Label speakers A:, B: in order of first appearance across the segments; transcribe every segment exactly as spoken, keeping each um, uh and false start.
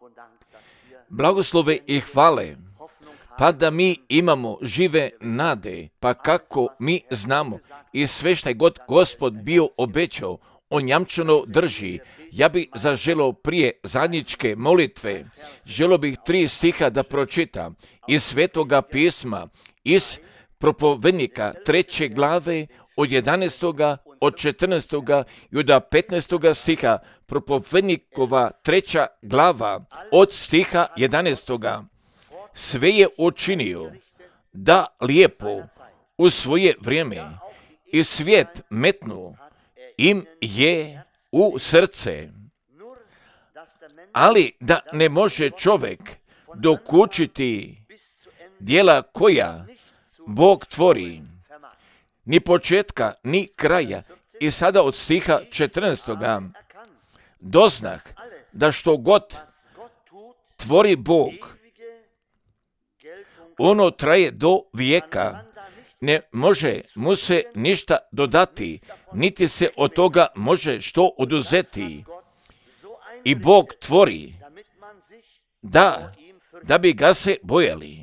A: blagoslove i hvale, pa da mi imamo žive nade, pa kako mi znamo i sve što je god Gospod bio obećao, on jamčano drži. Ja bih zaželio prije zadnjičke molitve, želio bih tri stiha da pročitam iz Svetoga pisma, iz Propovednika treće glave od jedanaestoga, od četrnaestoga i od petnaestoga stiha. Propovednikova treća glava od stiha jedanaestoga. Sve je učinio da lijepo u svoje vrijeme i svijet metnu im je u srce, ali da ne može čovjek dokučiti djela koja Bog tvori, ni početka, ni kraja. I sada od stiha četrnaestoga. Doznah da što god tvori Bog, ono traje do vijeka, ne može mu se ništa dodati, niti se od toga može što oduzeti. I Bog tvori da, da bi ga se bojali.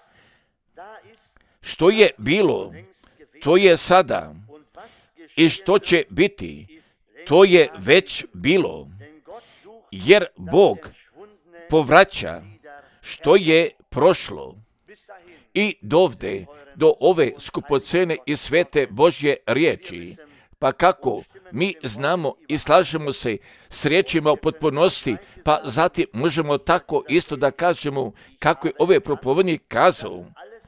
A: Što je bilo, to je sada, i što će biti, to je već bilo, jer Bog povraća što je prošlo. I dovde, do ove skupocene i svete Božje riječi, pa kako mi znamo i slažemo se s riječima o potpunosti, pa zatim možemo tako isto da kažemo kako je ovaj propovednik kazao.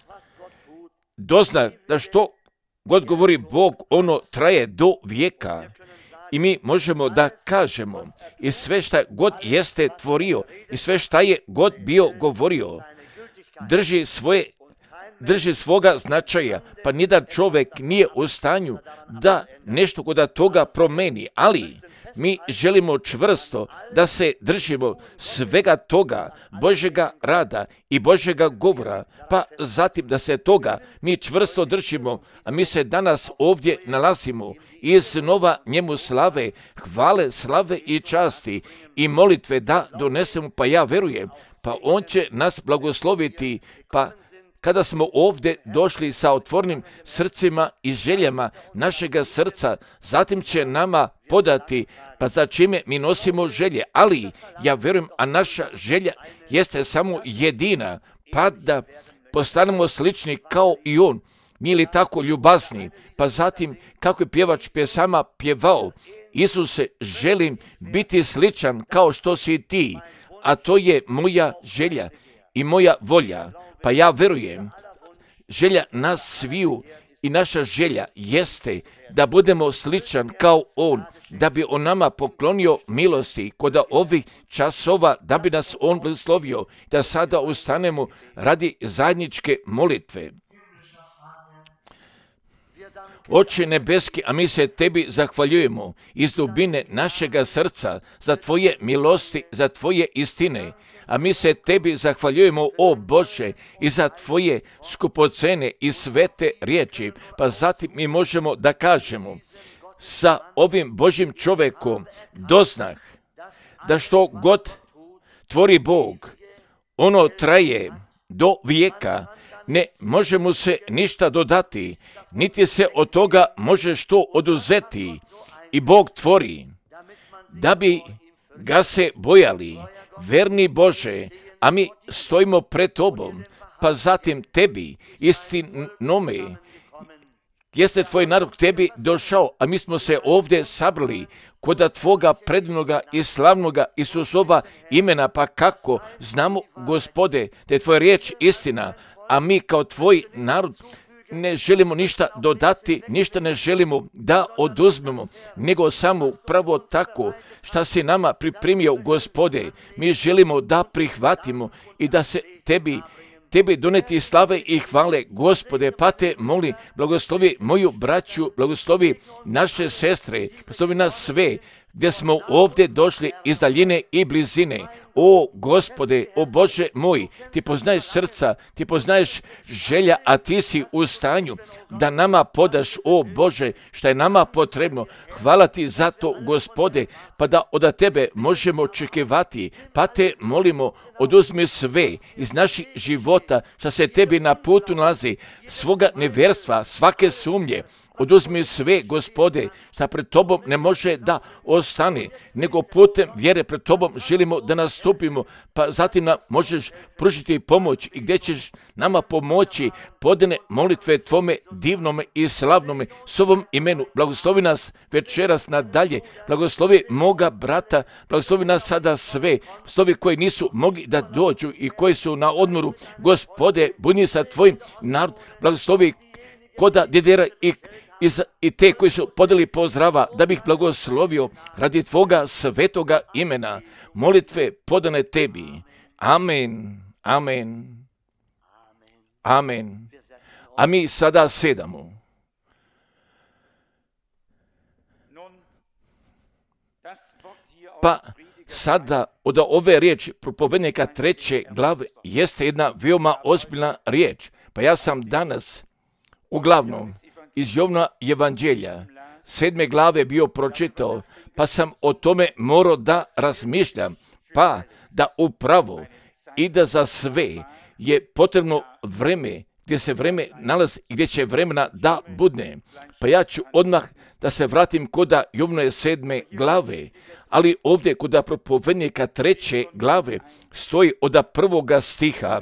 A: Dozna da što god govori Bog, ono traje do vijeka. I mi možemo da kažemo i sve šta god jeste tvorio i sve šta je god bio govorio, drži svoje drži svoga značaja, pa nijedan čovjek nije u stanju da nešto kod toga promeni, ali mi želimo čvrsto da se držimo svega toga Božjega rada i Božjega govora, pa zatim da se toga mi čvrsto držimo, a mi se danas ovdje nalazimo iz nova njemu slave, hvale, slave i časti i molitve da donesemo, pa ja verujem, pa on će nas blagosloviti, pa kada smo ovdje došli sa otvornim srcima i željama našega srca, zatim će nama podati, pa za čime mi nosimo želje, ali ja vjerujem, a naša želja jeste samo jedina, pa da postanemo slični kao i on, nije li tako ljubazni, pa zatim kako je pjevač pjesama pjevao, Isuse, želim biti sličan kao što si ti, a to je moja želja i moja volja. Pa ja verujem, želja nas sviju i naša želja jeste da budemo sličan kao on, da bi on nama poklonio milosti kod ovih časova, da bi nas on blagoslovio, da sada ustanemo radi zajedničke molitve. Oče nebeski, a mi se tebi zahvaljujemo iz dubine našega srca za tvoje milosti, za tvoje istine. A mi se tebi zahvaljujemo, o Bože, i za tvoje skupocene i svete riječi. Pa zatim mi možemo da kažemo sa ovim Božjim čovjekom doznah da što god tvori Bog, ono traje do vijeka, ne može mu se ništa dodati, niti se od toga može što oduzeti. I Bog tvori da bi ga se bojali. Verni Bože, a mi stojimo pred tobom, pa zatim tebi, istinome, jeste tvoj narod tebi došao, a mi smo se ovdje sabrali kod tvoga predivnoga i slavnoga Isusova imena, pa kako znamo, Gospode, da je tvoja riječ istina, a mi kao tvoj narod ne želimo ništa dodati, ništa ne želimo da oduzmemo, nego samo pravo tako šta si nama pripremio, Gospode. Mi želimo da prihvatimo i da se tebi, tebi doneti slave i hvale, Gospode, pa te moli, blagoslovi moju braću, blagoslovi naše sestre, blagoslovi nas sve, gdje smo ovdje došli iz daljine i blizine. O Gospode, o Bože moj, ti poznaješ srca, ti poznaješ želja, a ti si u stanju da nama podaš, o Bože, što je nama potrebno. Hvala ti za to, Gospode, pa da od tebe možemo očekivati, pa te molimo, oduzmi sve iz naših života što se tebi na putu nalazi, svoga nevjerstva, svake sumnje. Oduzmi sve, Gospode, što pred tobom ne može da ostane, nego putem vjere pred tobom želimo da nastupimo, pa zatim nam možeš pružiti pomoć i gdje ćeš nama pomoći podane molitve tvome divnome i slavnome s ovom imenu. Blagoslovi nas večeras nadalje, blagoslovi moga brata, blagoslovi nas sada sve, blagoslovi koji nisu mogli da dođu i koji su na odmoru. Gospode, budi sa tvojim narod, blagoslovi koda djedera i I, za, i te koji su podali pozdrava, da bih blagoslovio radi tvoga svetoga imena, molitve podane tebi. Amen, amen, amen. A mi sada sedamo. Pa sada od ove riječi propovednika treće glave jeste jedna veoma ozbiljna riječ. Pa ja sam danas uglavnom iz Jovna evanđelja sedme glave bio pročitao, pa sam o tome morao da razmišljam, pa da upravo i da za sve je potrebno vreme, gdje se vreme nalazi i gdje će vremena da budne. Pa ja ću odmah da se vratim koda Jovne sedme glave, ali ovdje koda propovednika treće glave stoji od prvoga stiha.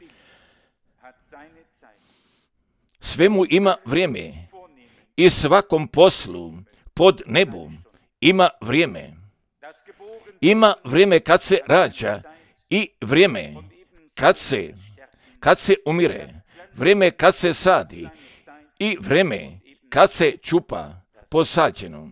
A: Svemu ima vrijeme i svakom poslu pod nebom ima vrijeme. Ima vrijeme kad se rađa i vrijeme kad se, kad se umire, vrijeme kad se sadi i vrijeme kad se čupa posađeno.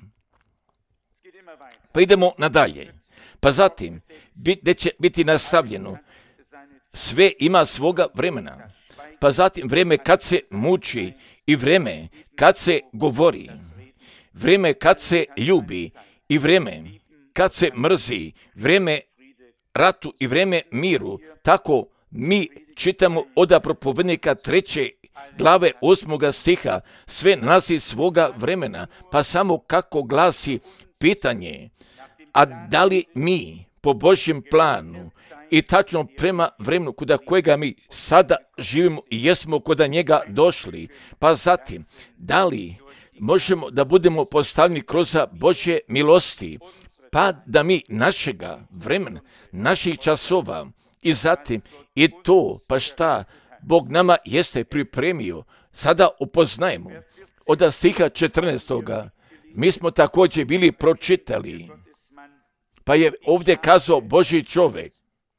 A: Pa idemo nadalje. Pa zatim, gdje će biti nastavljeno, sve ima svoga vremena. Pa zatim vrijeme kad se muči i vrijeme kad se govori, vrijeme kad se ljubi i vrijeme kad se mrzi, vrijeme ratu i vrijeme miru. Tako mi čitamo od propovednika treće glave osmoga stiha, sve nalazi svoga vremena, pa samo kako glasi pitanje, a da li mi po Božjem planu i tačno prema vremenu kuda kojega mi sada živimo i jesmo koda njega došli, pa zatim, da li možemo da budemo postavljeni kroz Božje milosti, pa da mi našega vremena, naših časova i zatim i to, pa šta Bog nama jeste pripremio, sada upoznajemo. Od stiha četrnaestoga mi smo također bili pročitali, pa je ovdje kazao Božji čovjek,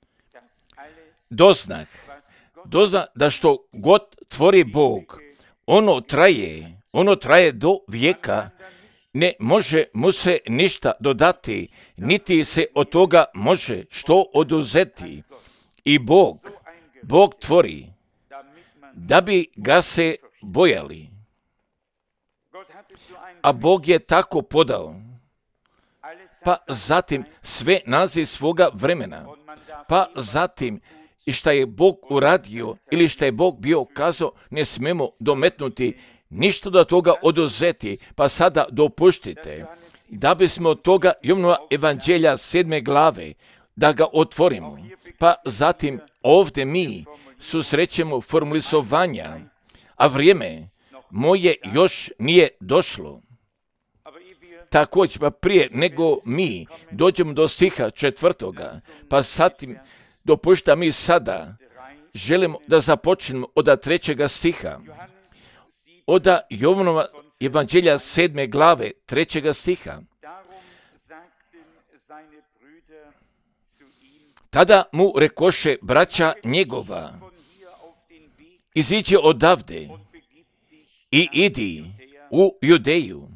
A: doznah, doznah da što god tvori Bog, ono traje, ono traje do vijeka, ne može mu se ništa dodati, niti se od toga može što oduzeti. I Bog, Bog tvori, da bi ga se bojali. A Bog je tako podao. Pa zatim sve nalazi svoga vremena. Pa zatim i šta je Bog uradio ili šta je Bog bio kazao, ne smemo dometnuti, ništa do toga oduzeti. Pa sada dopuštite da bismo od toga Jovnova evanđelja sedme glave da ga otvorimo. Pa zatim ovdje mi susrećemo formulisovanja, a vrijeme moje još nije došlo. Također, pa prije nego mi dođemo do stiha četvrtoga, pa zatim dopušta mi sada želimo da započnemo od trećega stiha, od Jovnova evanđelja sedme glave trećega stiha. Tada mu rekoše braća njegova, iziđi odavde i idi u Judeju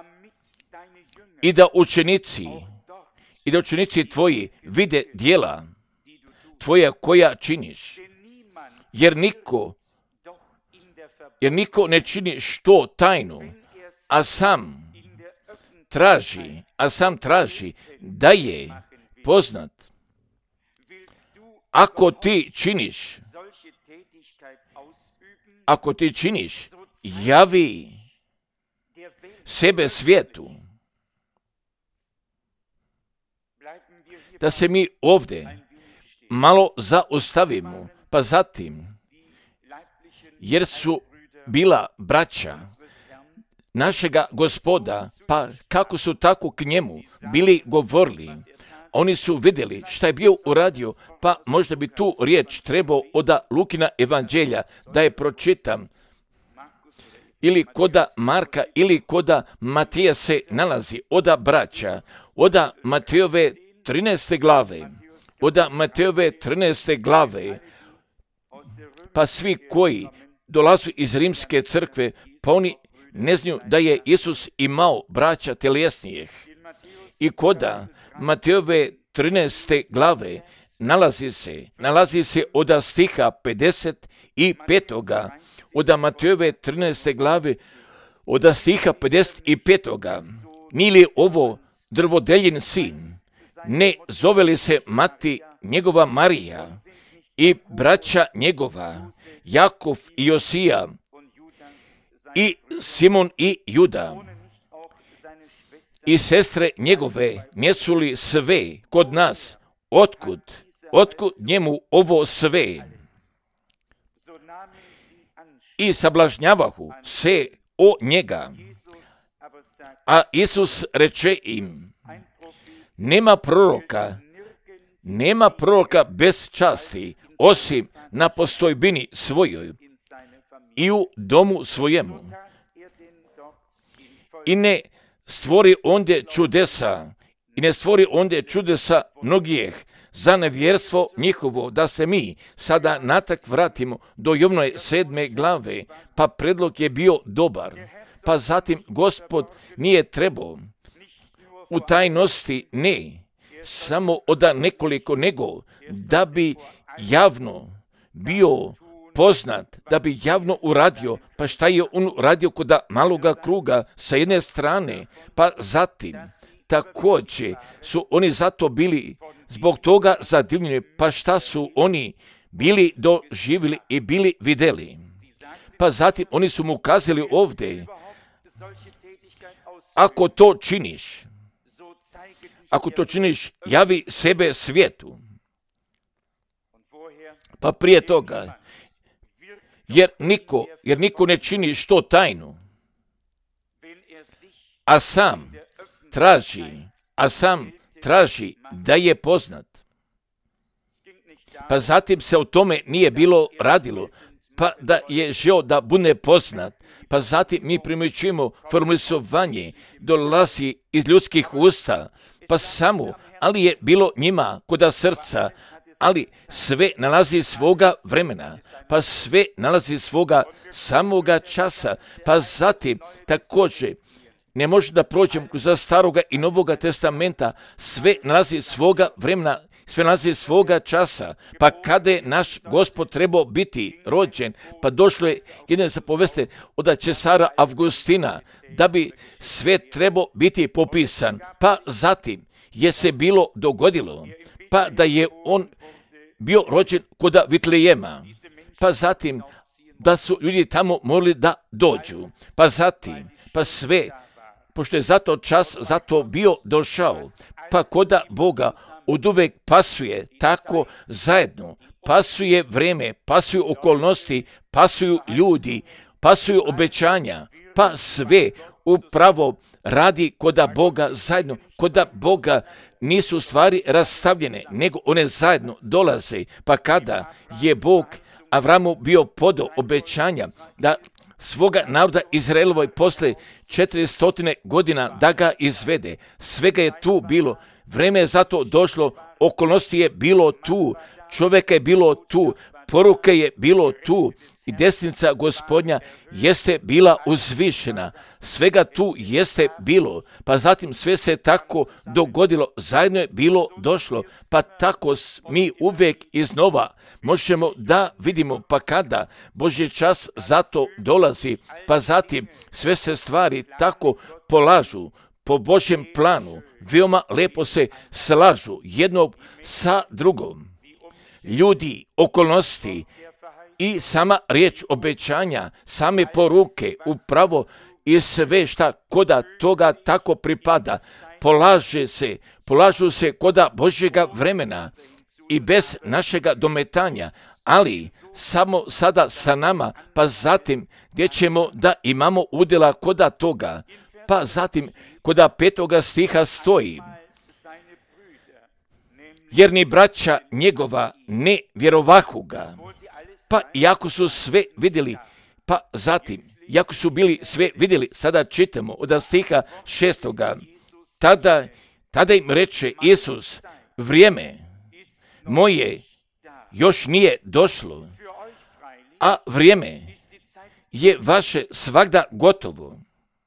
A: i da učenici i da učenici tvoji vide djela tvoja koja činiš, jer niko jer niko ne čini što tajnu, a sam traži, a sam traži da je poznat. Ako ti činiš, ako ti činiš, javi sebe svijetu. Da se mi ovdje malo zaustavimo, pa zatim, jer su bila braća našega Gospoda, pa kako su tako k njemu bili govorili, oni su vidjeli šta je bio uradio, pa možda bi tu riječ trebao od Lukina evanđelja da je pročitam, ili koda Marka, ili koda Matija se nalazi, oda braća, oda Matejove trinaeste glave, oda Matejove trinaeste glave, pa svi koji dolazu iz rimske crkve, pa oni ne znaju da je Isus imao braća tjelesnijih. I koda Matejove trinaeste glave nalazi se, nalazi se od stiha pedeset petoga, od Matejove trinaeste glave, od stiha pedeset petoga. Nije li ovo drvodeljin sin? Ne zove li se mati njegova Marija i braća njegova, Jakov i Josija, i Simon i Juda, i sestre njegove, nisu li sve kod nas? Otkud? Otkud njemu ovo sve? I sablažnjavahu se o njega. A Isus reče im, nema proroka, nema proroka bez časti, osim na postojbini svojoj i u domu svojemu. I ne stvori ondje čudesa, i ne stvori ondje čudesa mnogih za nevjerstvo njihovo, da se mi sada natak vratimo do Jovnove sedme glave, pa predlog je bio dobar, pa zatim Gospod nije trebao u tajnosti, ne, samo od nekoliko, nego da bi javno bio poznat, da bi javno uradio, pa šta je on uradio kod maloga kruga sa jedne strane, pa zatim također su oni zato bili zbog toga zadivljeni, pa šta su oni bili doživjeli i bili vidjeli. Pa zatim oni su mu kazali ovdje, ako to činiš, ako to činiš, javi sebe svijetu. Pa prije toga, jer niko, jer niko ne čini što tajnu, a sam traži, a sam traži da je poznat. Pa zatim se o tome nije bilo radilo, pa da je žeo da bude poznat. Pa zatim mi primjećujemo formulisovanje dolazi iz ljudskih usta, pa samo, ali je bilo njima koda srca, ali sve nalazi svoga vremena, pa sve nalazi svoga samoga časa, pa zatim također ne može da prođem za staroga i novoga testamenta, sve nalazi svoga vremena, sve nalazi svoga časa, pa kada je naš Gospod trebao biti rođen, pa došlo je jedne zapoveste od Cesara Avgustina, da bi sve trebao biti popisan, pa zatim je se bilo dogodilo, pa da je on bio rođen kod Vitlejema, pa zatim da su ljudi tamo morali da dođu, pa zatim, pa sve, pošto je zato čas zato bio došao, pa koda Boga oduvek pasuje tako zajedno, pasuje vreme, pasuju okolnosti, pasuju ljudi, pasuju obećanja, pa sve upravo radi koda Boga zajedno, koda Boga nisu stvari rastavljene, nego one zajedno dolaze, pa kada je Bog Avramu bio podao obećanja da svoga naroda Izraelovoj posle četiristo godina da ga izvede, svega je tu bilo, vreme je zato došlo, okolnosti je bilo tu, čovjeka je bilo tu, poruke je bilo tu i desnica Gospodnja jeste bila uzvišena, svega tu jeste bilo, pa zatim sve se tako dogodilo, zajedno je bilo došlo, pa tako mi uvijek iznova možemo da vidimo, pa kada Božji čas zato dolazi, pa zatim sve se stvari tako polažu, po Božjem planu veoma lepo se slažu jedno sa drugom. Ljudi, okolnosti i sama riječ obećanja, same poruke, upravo i sve šta koda toga tako pripada, polaže se, polažu se koda Božjega vremena i bez našega dometanja, ali samo sada sa nama, pa zatim gdje ćemo da imamo udjela koda toga, pa zatim koda petoga stiha stoji, jer ni braća njegova ne vjerovahu ga, pa iako su sve vidjeli, pa zatim, iako su bili sve vidjeli, sada čitamo od stiha šestoga, tada, tada im reče Isus, vrijeme moje još nije došlo, a vrijeme je vaše svagda gotovo.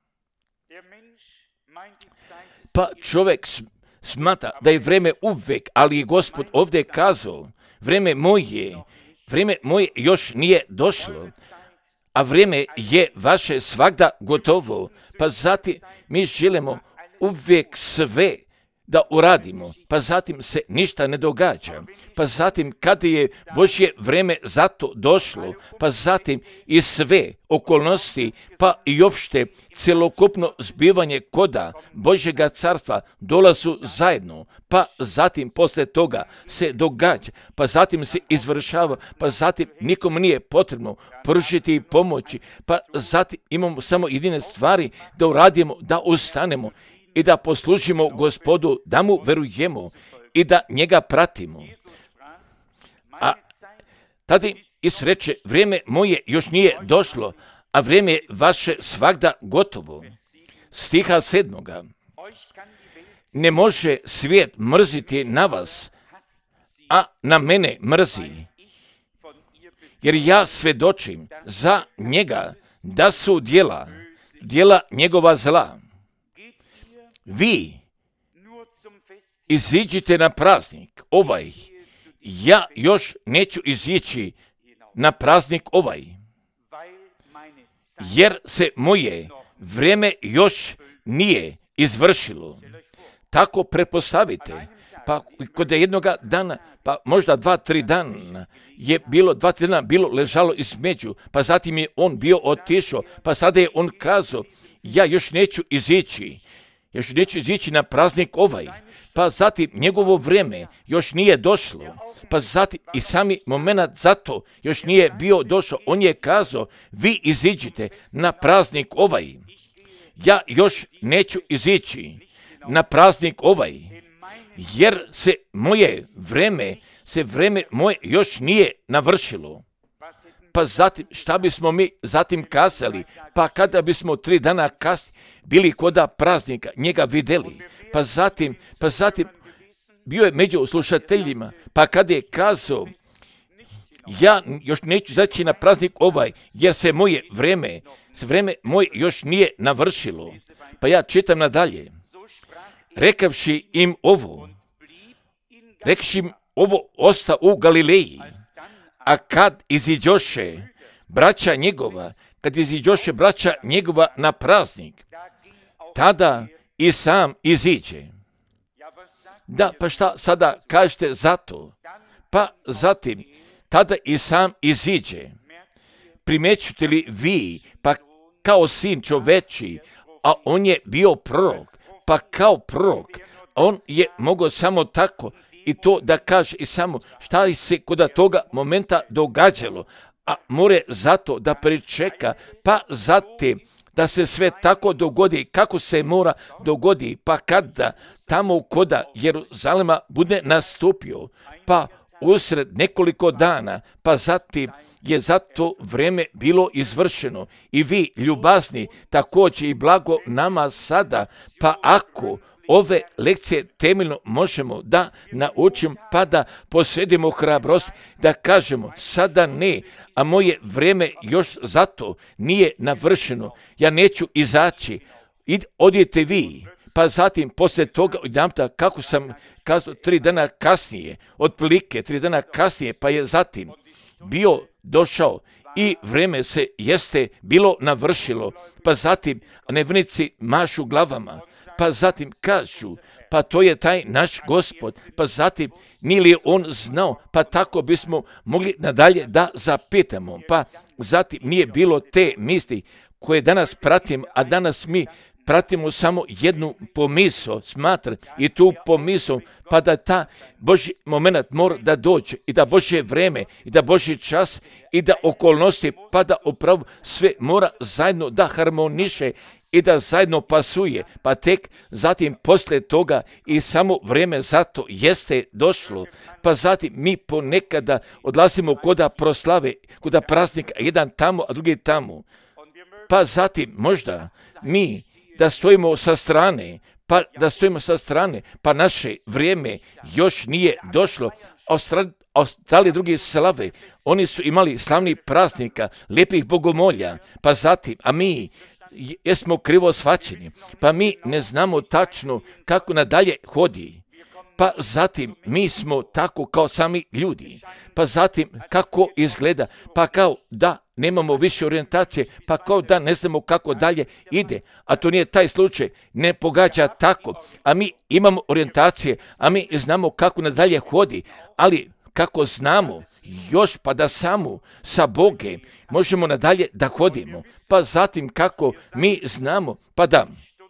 A: Pa čovjek smatra da je vrijeme uvijek, ali je Gospod ovdje kazao, vrijeme moje, vrijeme moje još nije došlo, a vrijeme je vaše svagda gotovo. Pa zatim mi želimo uvijek sve da uradimo, pa zatim se ništa ne događa, pa zatim kada je Božje vrijeme za to došlo, pa zatim i sve okolnosti, pa i opšte celokupno zbivanje koda Božjega carstva dolazu zajedno, pa zatim poslije toga se događa, pa zatim se izvršava, pa zatim nikom nije potrebno pružiti pomoći, pa zatim imamo samo jedine stvari da uradimo, da ustanemo i da poslužimo Gospodu, da mu verujemo i da njega pratimo. A tada Isus reče, vrijeme moje još nije došlo, a vrijeme je vaše svagda gotovo. Stiha sedmoga. Ne može svijet mrziti na vas, a na mene mrzi, jer ja svjedočim za njega da su djela, djela njegova zla. Vi iziđite na praznik ovaj, ja još neću izići na praznik ovaj, jer se moje vrijeme još nije izvršilo. Tako pretpostavite, pa kod jednoga dana, pa možda dva, tri dana je bilo, dva, tri dana bilo ležalo između, pa zatim je on bio otišao, pa sada je on kazao, ja još neću izići, još neću izići na praznik ovaj, pa zatim njegovo vrijeme još nije došlo, pa zatim i sami moment zato još nije bio došao, on je kazao, vi iziđite na praznik ovaj, ja još neću izići na praznik ovaj, jer se moje vrijeme, se vrijeme moje još nije navršilo. Pa zatim, šta bismo mi zatim kazali? Pa kada bismo tri dana kasnije bili koda praznika, njega vidjeli, pa zatim, pa zatim bio je među slušateljima, pa kada je kazao, ja još neću izaći na praznik ovaj, jer se moje vrijeme, se vrijeme moje još nije navršilo. Pa ja čitam nadalje. Rekavši im ovo, rekavši im ovo, osta u Galileji, a kad iziđoše braća njegova, kad iziđoše braća njegova na praznik, tada i sam iziđe. Da, pa šta sada kažete za to? Pa zatim, tada i sam iziđe. Primećujete li vi, pa kao sin čoveči, a on je bio prorok, pa kao prorok, on je mogao samo tako i to da kaže i samo šta se kod toga momenta događalo, a more zato da pričeka, pa zatim da se sve tako dogodi kako se mora dogodi, pa kada tamo koda Jeruzalema bude nastupio, pa usred nekoliko dana, pa zatim je za to vrijeme bilo izvršeno. I vi, ljubazni, također i blago nama sada, pa ako ove lekcije temeljno možemo da naučimo, pa da posjedimo hrabrost, da kažemo sada ne, a moje vrijeme još zato nije navršeno, ja neću izaći, Id, odite vi, pa zatim poslije toga, odjedanputa, kako sam kazao, tri dana kasnije, otprilike tri dana kasnije, pa je zatim bio došao i vrijeme se jeste bilo navršilo, pa zatim nevjernici mašu glavama, pa zatim kažu, pa to je taj naš Gospod, pa zatim nije li on znao, pa tako bismo mogli nadalje da zapitamo, pa zatim nije bilo te misli koje danas pratim, a danas mi pratimo samo jednu pomisao, smatram i tu pomisao, pa da ta Božji moment mora da dođe i da Božje vreme i da Božji čas i da okolnosti, pa da upravo sve mora zajedno da harmoniše i da zajedno pasuje, pa tek zatim poslije toga i samo vrijeme zato jeste došlo, pa zatim mi ponekada odlazimo koda proslave, koda praznika, jedan tamo, a drugi tamo, pa zatim možda mi da stojimo sa strane, pa da stojimo sa strane, pa naše vrijeme još nije došlo, a ostali drugi slave, oni su imali slavnih praznika, lijepih bogomolja, pa zatim, a mi jesmo krivo shvaćeni, pa mi ne znamo tačno kako nadalje hodi, pa zatim mi smo tako kao sami ljudi, pa zatim kako izgleda, pa kao da nemamo više orijentacije, pa kao da ne znamo kako dalje ide, a to nije taj slučaj, ne pogađa tako, a mi imamo orijentacije, a mi znamo kako nadalje hodi, ali kako znamo još pa da samo sa Bogem možemo nadalje da hodimo, pa zatim kako mi znamo pa da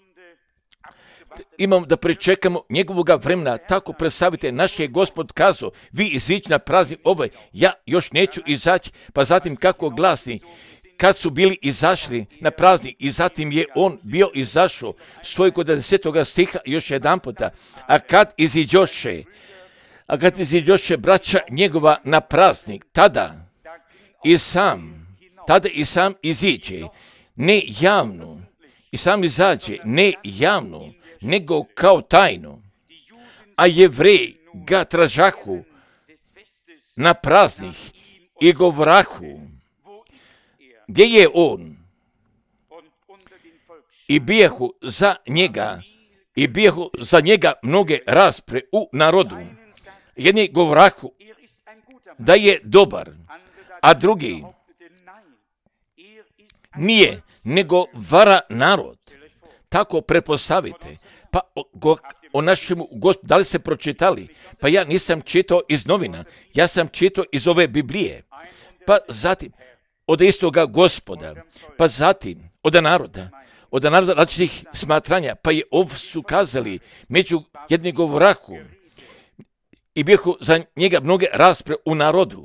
A: imamo da pričekamo njegovoga vremena, tako predstavite, naš je Gospod kazao, vi izići na praznik ovaj, ja još neću izaći, pa zatim kako glasni, kad su bili izašli na praznik i zatim je on bio izašao, stoji kod desetoga stiha još jedan puta, a kad iziđoše, a kad iziđoše braća njegova na praznik, tada i sam, tada i sam iziđe, ne javno, i sam izađe, ne javno, nego kao tajno, a Jevreji ga tražahu na praznik i govrahu, gdje je on, i bijehu za njega, i bijehu za njega mnoge raspre u narodu. Jedni govrahu da je dobar, a drugi nije, nego vara narod. Tako prepostavite. Pa o, go, o našemu Gospodu, da li ste pročitali? Pa ja nisam čitao iz novina, ja sam čitao iz ove Biblije. Pa zatim, od istoga Gospoda, pa zatim, od naroda, od naroda različitih smatranja, pa je ov su kazali među jednim govrahu i bijehu za njega mnoge raspre u narodu.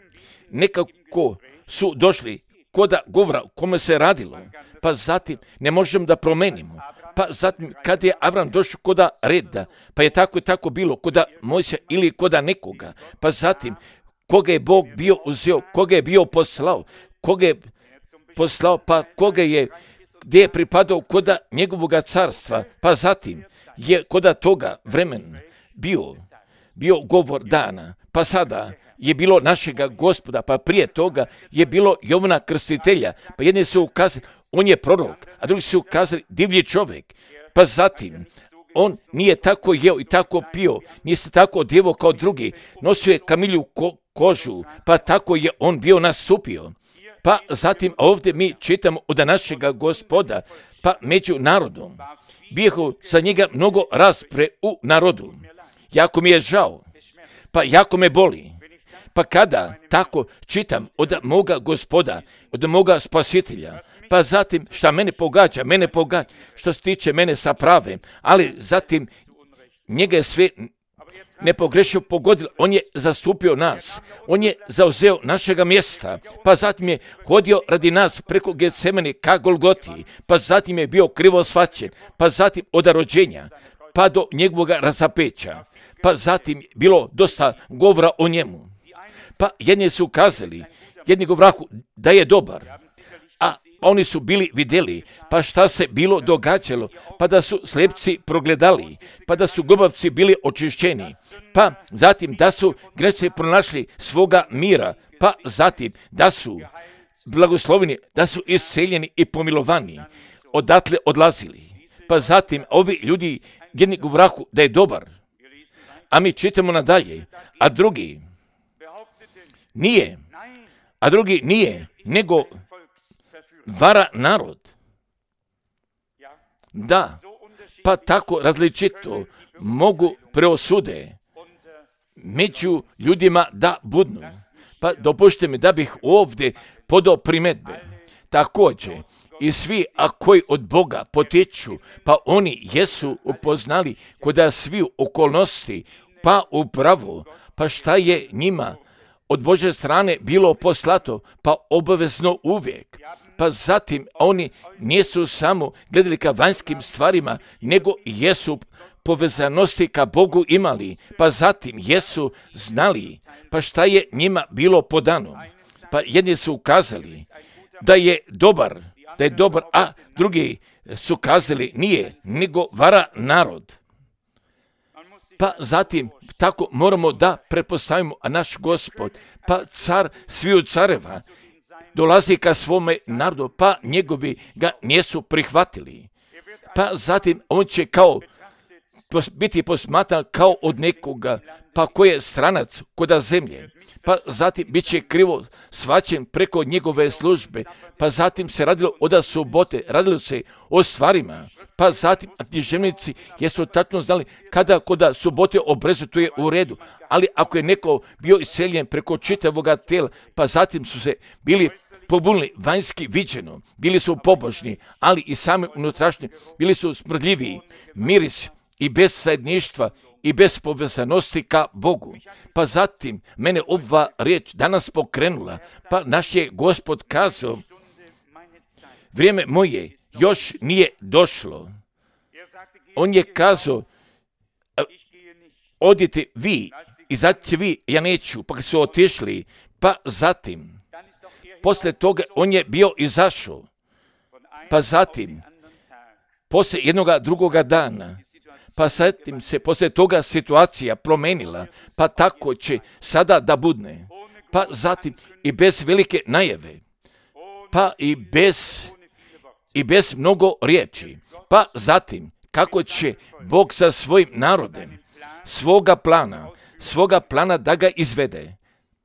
A: Nekako su došli koda govora kome se radilo, pa zatim ne možemo da promenimo. Pa zatim kad je Avram došao koda reda, pa je tako i tako bilo koda Mojsija ili koda nekoga, pa zatim koga je Bog bio uzeo, koga je bio poslao, koga je poslao, pa koga je, gdje je pripadao koda njegovoga carstva, pa zatim je koda toga vremena bio, bio govor dana, pa sada je bilo našega Gospoda, pa prije toga je bilo Jovana Krstitelja, pa jedni su ukazali, on je prorok, a drugi su ukazali, divlji čovjek, pa zatim, on nije tako jeo i tako pio, nije se tako odjevo kao drugi, nosio je kamilju ko- kožu, pa tako je on bio nastupio. Pa zatim ovdje mi čitamo od našega Gospoda, pa među narodom, bijehu za njega mnogo raspre u narodu. Jako mi je žao, pa jako me boli. Pa kada tako čitam od moga Gospoda, od moga Spasitelja, pa zatim šta mene pogađa, mene pogađa, što se tiče mene sa pravem, ali zatim njega je sve nepogrešio pogodilo, on je zastupio nas, on je zauzeo našega mjesta, pa zatim je hodio radi nas preko Getsemane ka Golgoti, pa zatim je bio krivo shvaćen, pa zatim od rođenja, pa do njegovoga razapeća, pa zatim bilo dosta govora o njemu. Pa jedni su kazali, jedni govrahu da je dobar, a oni su bili vidjeli, pa šta se bilo događalo, pa da su slijepci progledali, pa da su gubavci bili očišćeni, pa zatim da su grešnici pronašli svoga mira, pa zatim da su blagosloveni, da su isceljeni i pomilovani, odatle odlazili. Pa zatim ovi ljudi jedni govrahu da je dobar, a mi čitamo nadalje, a drugi nije, a drugi nije, nego vara narod. Da, pa tako različito mogu preosude među ljudima da budnu. Pa dopušte mi da bih ovdje podao primjedbe. Također, i svi, a koji od Boga potječu, pa oni jesu upoznali kod svi okolnosti, pa upravo, pa šta je njima od Božje strane bilo poslato, pa obavezno uvijek. Pa zatim oni nisu samo gledali ka vanjskim stvarima, nego jesu povezanosti ka Bogu imali, pa zatim jesu znali, pa šta je njima bilo podano. Pa jedni su ukazali da je dobar, da je dobar, a drugi su kazali nije, nego vara narod. Pa zatim tako moramo da prepostavimo, a naš Gospod, pa car sviju careva, dolazi ka svome narodu, pa njegovi ga nisu prihvatili. Pa zatim on će kao biti posmatran kao od nekoga, pa ko je stranac koda zemlje, pa zatim bit će krivo svaćen preko njegove službe, pa zatim se radilo od subote, radilo se o stvarima, pa zatim književnici jesu tačno znali kada koda subote obrezu, to je u redu, ali ako je neko bio iseljen preko čitavoga tijela, pa zatim su se bili pobunili vanjski viđeno, bili su pobožni, ali i sami unutrašnji bili su smrdljiviji, miris i bez zajedništva i bez povezanosti ka Bogu. Pa zatim mene ova riječ danas pokrenula, pa naš je Gospod kazao, vrijeme moje još nije došlo. On je kazao, odite vi, izađite vi, ja neću, pa su otišli, pa zatim, posle toga on je bio izašao, pa zatim, posle jednoga drugoga dana, pa zatim se poslije toga situacija promenila, pa tako će sada da budne, pa zatim i bez velike najave, pa i bez, i bez mnogo riječi, pa zatim kako će Bog sa svojim narodem svoga plana, svoga plana da ga izvede.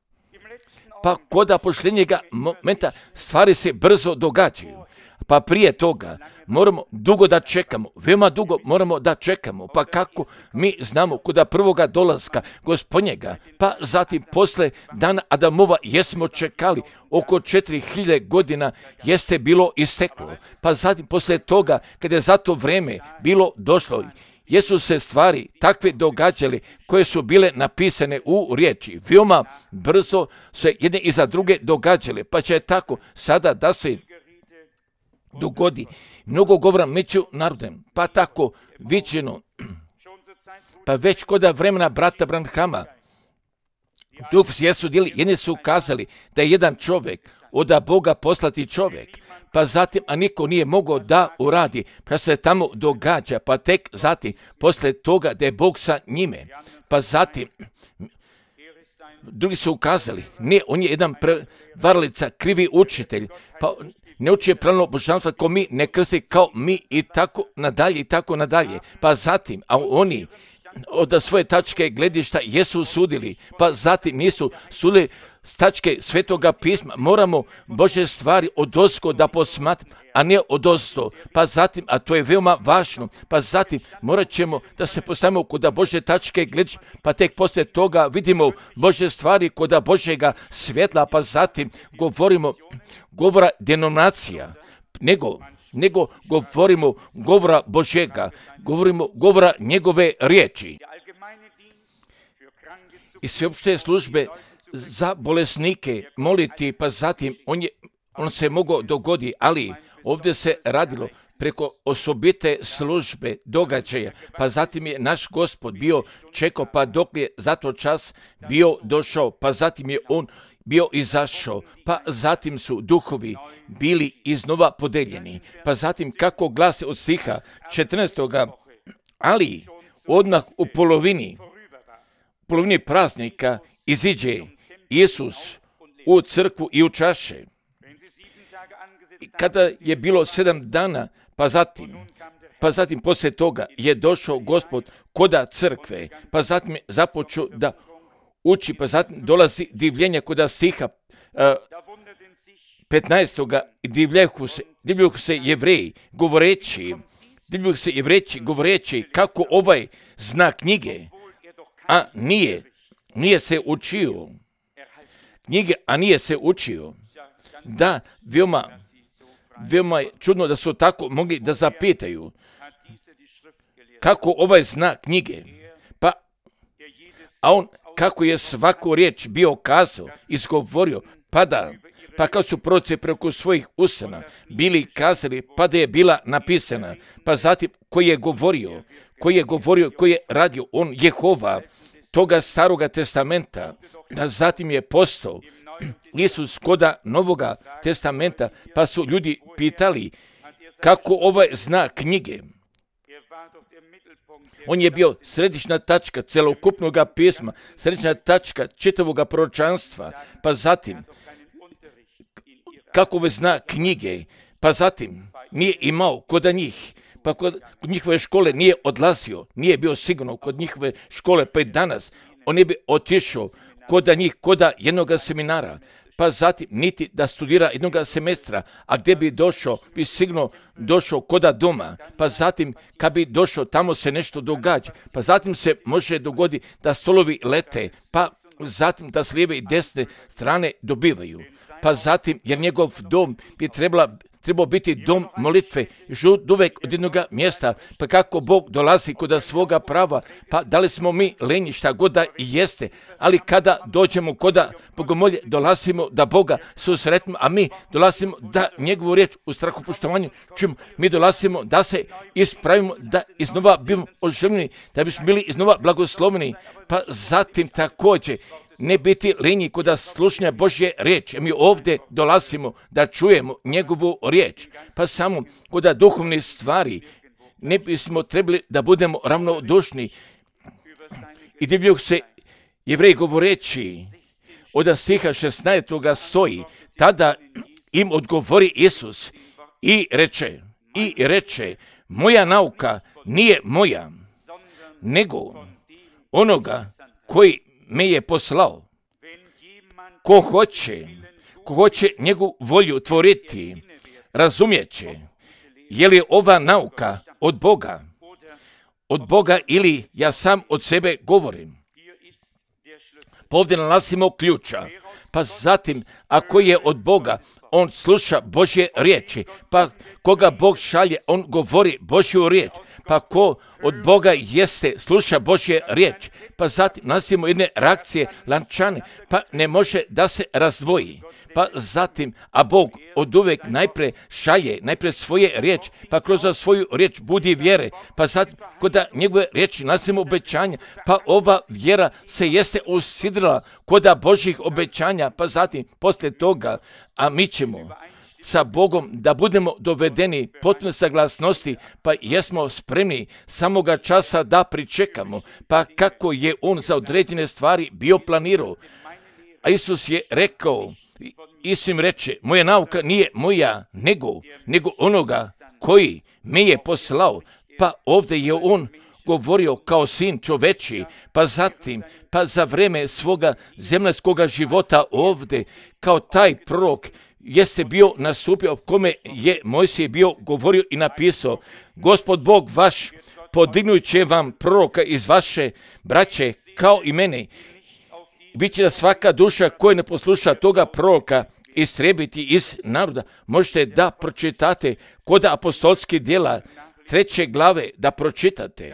A: Pa koda posljednjega momenta stvari se brzo događaju. Pa prije toga moramo dugo da čekamo, veoma dugo moramo da čekamo, pa kako mi znamo koda prvoga dolaska Gospodnjega, pa zatim posle dana Adamova jesmo čekali, oko četiri hiljade godina jeste bilo isteklo, pa zatim posle toga kada je za to vreme bilo došlo, jesu se stvari takve događale koje su bile napisane u riječi, veoma brzo se jedne iza druge događale, pa će tako sada da se dogodi mnogo govora među narodem, pa tako viđeno, pa već koda vremena brata Branhama, Duh jesu djeli, jedni su kazali da je jedan čovjek od Boga poslati čovjek, pa zatim, a niko nije mogao da uradi, pa se tamo događa, pa tek zatim, posle toga da je Bog sa njime, pa zatim, drugi su ukazali, ne, on je jedan prevarlica, krivi učitelj, pa ne uči pravilno božanstvo ko mi, ne krsti kao mi i tako nadalje i tako nadalje. Pa zatim, a oni od svoje tačke gledišta jesu sudili, pa zatim nisu sudili s tačke Svetoga pisma. Moramo Božje stvari odozgo da posmatramo, a ne odozdo. Pa zatim, a to je veoma važno, pa zatim morat ćemo da se postavimo kod Božje tačke gledišta, pa tek poslije toga vidimo Božje stvari kod Božjega svjetla, pa zatim govorimo govora denominacija, nego nego govorimo govora Božjega, govorimo govora njegove riječi. I sveopšte službe za bolesnike moliti, pa zatim on, je, on se mogao dogodi, ali ovdje se radilo preko osobite službe događaja, pa zatim je naš Gospod bio čekao, pa dok je za to čas bio došao, pa zatim je on bio izašao, pa zatim su duhovi bili iznova podeljeni, pa zatim kako glase od stiha četrnaestog ali odmah u polovini, polovini praznika iziđe Isus u crkvu i u čaše. I kada je bilo sedam dana, pa zatim, pa zatim poslije toga je došao Gospod koda crkve, pa zatim je započeo da uči, pa zatim dolazi divljenje koda stiha uh, petnaestog divljahu se, divljahu se Jevreji, govoreći, divio se i vreći, govoreći kako ovaj zna knjige, a nije, nije se učio. Knjige, a nije se učio. Da, veoma, veoma je čudno da su tako mogli da zapitaju kako ovaj zna knjige. Pa, a on kako je svaku riječ bio kazao, izgovorio, pa da, pa kao su proroci preko svojih usana bili kazali, pa da je bila napisana, pa zatim koji je govorio, koji je govorio, koji je radio, on Jehova, toga staroga testamenta, a zatim je postao Isus koda Novoga testamenta, pa su ljudi pitali kako ovaj zna knjige. On je bio središnja tačka celokupnog pisma, središnja tačka čitavoga proročanstva, pa zatim kako ovaj zna knjige, pa zatim nije imao kod njih, pa kod njihove škole nije odlazio, nije bio sigurno kod njihove škole, pa i danas on je bi otišao kod njih, kod jednog seminara, pa zatim niti da studira jednog semestra, a gdje bi došao, bi sigurno došao koda doma, pa zatim kad bi došao, tamo se nešto događa, pa zatim se može dogoditi da stolovi lete, pa zatim da s lijeve i desne strane dobivaju, pa zatim jer njegov dom bi trebala trebao biti dom molitve, još uvijek od jednog mjesta, pa kako Bog dolazi kod svoga prava, pa da li smo mi lenji šta god da i jeste, ali kada dođemo kod bogomolje, dolazimo da Boga susretimo, a mi dolazimo da njegovu riječ u strahopoštovanju čujemo, mi dolazimo da se ispravimo, da iznova bimo oživljeni, da bismo bili iznova blagosloveni, pa zatim također ne biti lenji kod slušanja Božje riječi. Mi ovdje dolazimo da čujemo njegovu riječ, pa samo kod duhovnih stvari ne bismo trebali da budemo ravnodušni. I divljaju se Jevreji govoreći od stiha šesnaestog stoji, tada im odgovori Isus i reče, i reče, moja nauka nije moja, nego onoga koji me je poslao. Ko hoće, ko hoće njegovu volju tvoriti, razumjet će, je li ova nauka od Boga, od Boga ili ja sam od sebe govorim. Pa ovdje nalazimo ključa, pa zatim ako je od Boga, on sluša Božje riječi, pa koga Bog šalje, on govori Božju riječ, pa ko od Boga jeste, sluša Božje riječ, pa zatim nalazimo jedne reakcije lančane, pa ne može da se razdvoji, pa zatim, a Bog od uvijek najprije šalje, najprije svoje riječi, pa kroz svoju riječ budi vjere, pa zatim kod njegove riječi nalazimo obećanja, pa ova vjera se jeste usidrila kod Božjih obećanja, pa zatim poslije toga, a mi ćemo sa Bogom da budemo dovedeni potpune saglasnosti, pa jesmo spremni samoga časa da pričekamo, pa kako je on za određene stvari bio planirao. A Isus je rekao, Isus im reče, moja nauka nije moja, nego, nego onoga koji me je poslao, pa ovdje je on govorio kao sin čoveči, pa zatim, pa za vreme svoga zemaljskoga života ovdje, kao taj prorok, jeste bio nastupio, kome je Mojsije bio govorio i napisao, Gospod Bog vaš podignut će vam proroka iz vaše braće kao i mene. Biće da svaka duša koja ne posluša toga proroka istrebiti iz naroda. Možete da pročitate kod apostolskih djela treće glave da pročitate.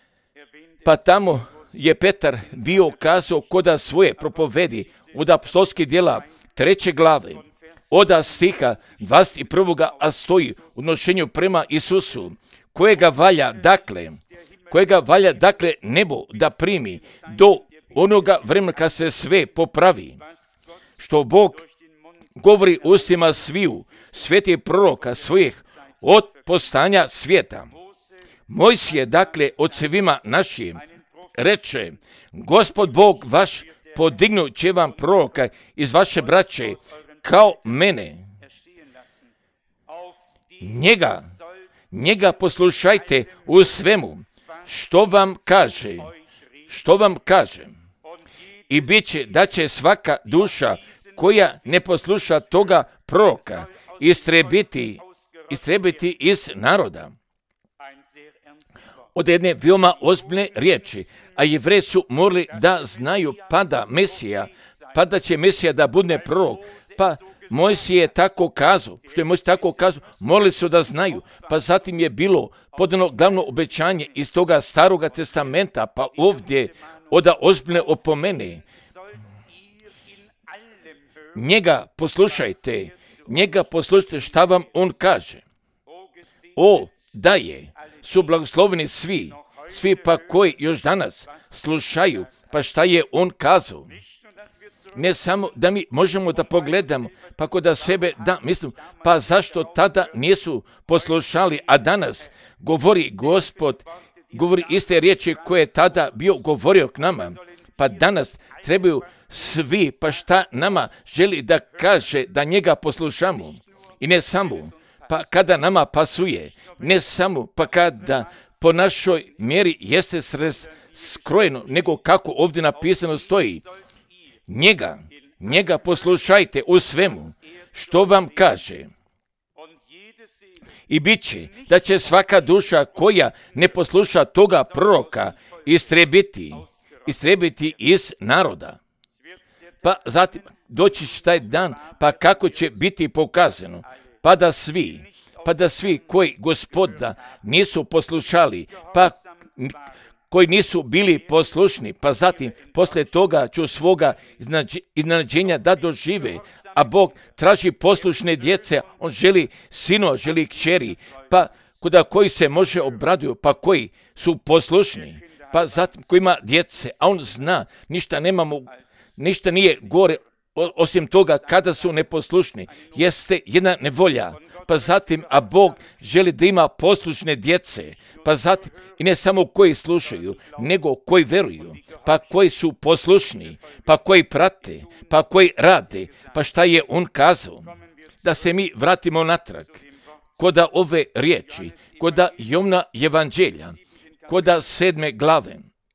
A: Pa tamo je Petar bio kazao kod svoje propovedi od apostolskih djela treće glave. Od stiha dvadeset prvog a stoji u odnošenju prema Isusu, kojega valja dakle, kojega valja dakle nebo da primi do onoga vremena kad se sve popravi, što Bog govori ustima sviju svetih proroka svojih od postanja svijeta. Mojsije dakle ocevima našim reče, Gospod Bog vaš podignut će vam proroka iz vaše braće kao mene. Njega, njega poslušajte u svemu što vam kaže, što vam kaže. I bit će da će svaka duša koja ne posluša toga proroka istrebiti, istrebiti iz naroda. od jedne veoma ozbiljne riječi, a Jevreji su morali da znaju pa da Mesija, pa da će Mesija da bude prorok, pa Mojsije je tako kazao, što je Mojsije tako kazao, morali su da znaju, pa zatim je bilo podano glavno obećanje iz toga Staroga testamenta, pa ovdje oda ozbiljne opomene. Njega poslušajte, njega poslušajte šta vam on kaže. O, da je, su blagosloveni svi, svi pa koji još danas slušaju, pa šta je on kazao. Ne samo da mi možemo da pogledamo, pa kod da sebe da mislim, pa zašto tada nisu poslušali, a danas govori Gospod, govori iste riječi koje je tada bio govorio k nama, pa danas trebaju svi, pa šta nama želi da kaže da njega poslušamo. I ne samo, pa kada nama pasuje, ne samo, pa kada po našoj mjeri jeste skrojeno, nego kako ovdje napisano stoji. Njega, njega poslušajte u svemu što vam kaže. I bit će da će svaka duša koja ne posluša toga proroka istrebiti, istrebiti iz naroda. Pa zatim doći će taj dan, pa kako će biti pokazano, pa da svi, pa da svi koji Gospoda nisu poslušali, pa koji nisu bili poslušni, pa zatim poslije toga ću svoga iznenađenja da dožive, a Bog traži poslušne djece, on želi sino, želi kćeri, pa kuda koji se može obraduju, pa koji su poslušni, pa zatim koji ima djece, a on zna, ništa nemamo, ništa nije gore osim toga kada su neposlušni, jeste jedna nevolja. Pa zatim, a Bog želi da ima poslušne djece, pa zatim, i ne samo koji slušaju, nego koji veruju, pa koji su poslušni, pa koji prate, pa koji rade, pa šta je on kazao. Da se mi vratimo natrag, koda ove riječi, koda Jovna evanđelja, koda sedme glave.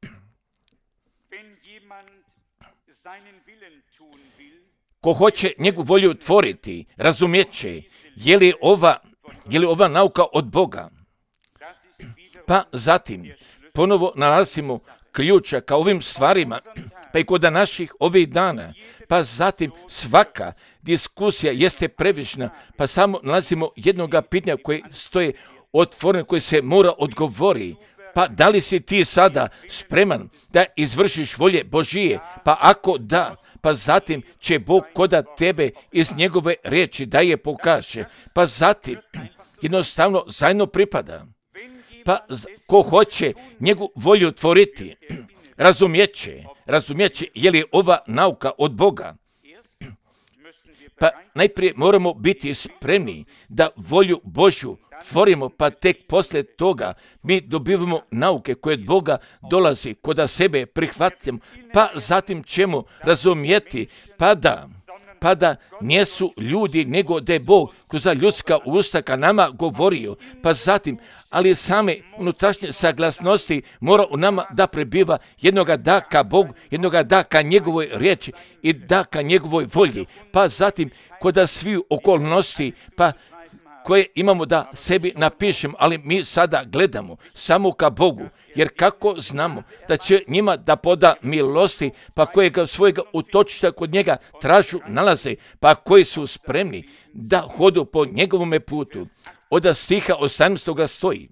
A: Ko hoće njegu volju tvoriti, razumjet će, je li ova, je li ova nauka od Boga. Pa zatim, ponovo nalazimo ključa ka ovim stvarima, pa i kod naših ovih dana. Pa zatim, svaka diskusija jeste previšna, pa samo nalazimo jednoga pitanja koje stoje otvoreno, koje se mora odgovori. Pa da li si ti sada spreman da izvršiš volje Božije? Pa ako da, pa zatim će Bog koda tebe iz njegove riječi da je pokaže. Pa zatim jednostavno zajedno pripada. Pa ko hoće njegu volju tvoriti, razumjeće, razumjeće je li ova nauka od Boga. Pa najprije moramo biti spremni da volju Božju tvorimo, pa tek poslije toga mi dobivamo nauke koje od Boga dolazi, koda sebe prihvatimo, pa zatim ćemo razumjeti, pa da, pa da nisu ljudi, nego da je Bog kroz ljudska usta ka nama govorio, pa zatim, ali same unutrašnje saglasnosti mora u nama da prebiva jednoga da ka Bogu, jednoga da ka njegovoj riječi i da ka njegovoj volji, pa zatim koda svi okolnosti, pa koje imamo da sebi napišemo, ali mi sada gledamo samo ka Bogu, jer kako znamo da će njima da poda milosti, pa kojega svojega utočišta kod njega tražu, nalaze, pa koji su spremni da hodu po njegovome putu. Od stiha osamnaestog stoji,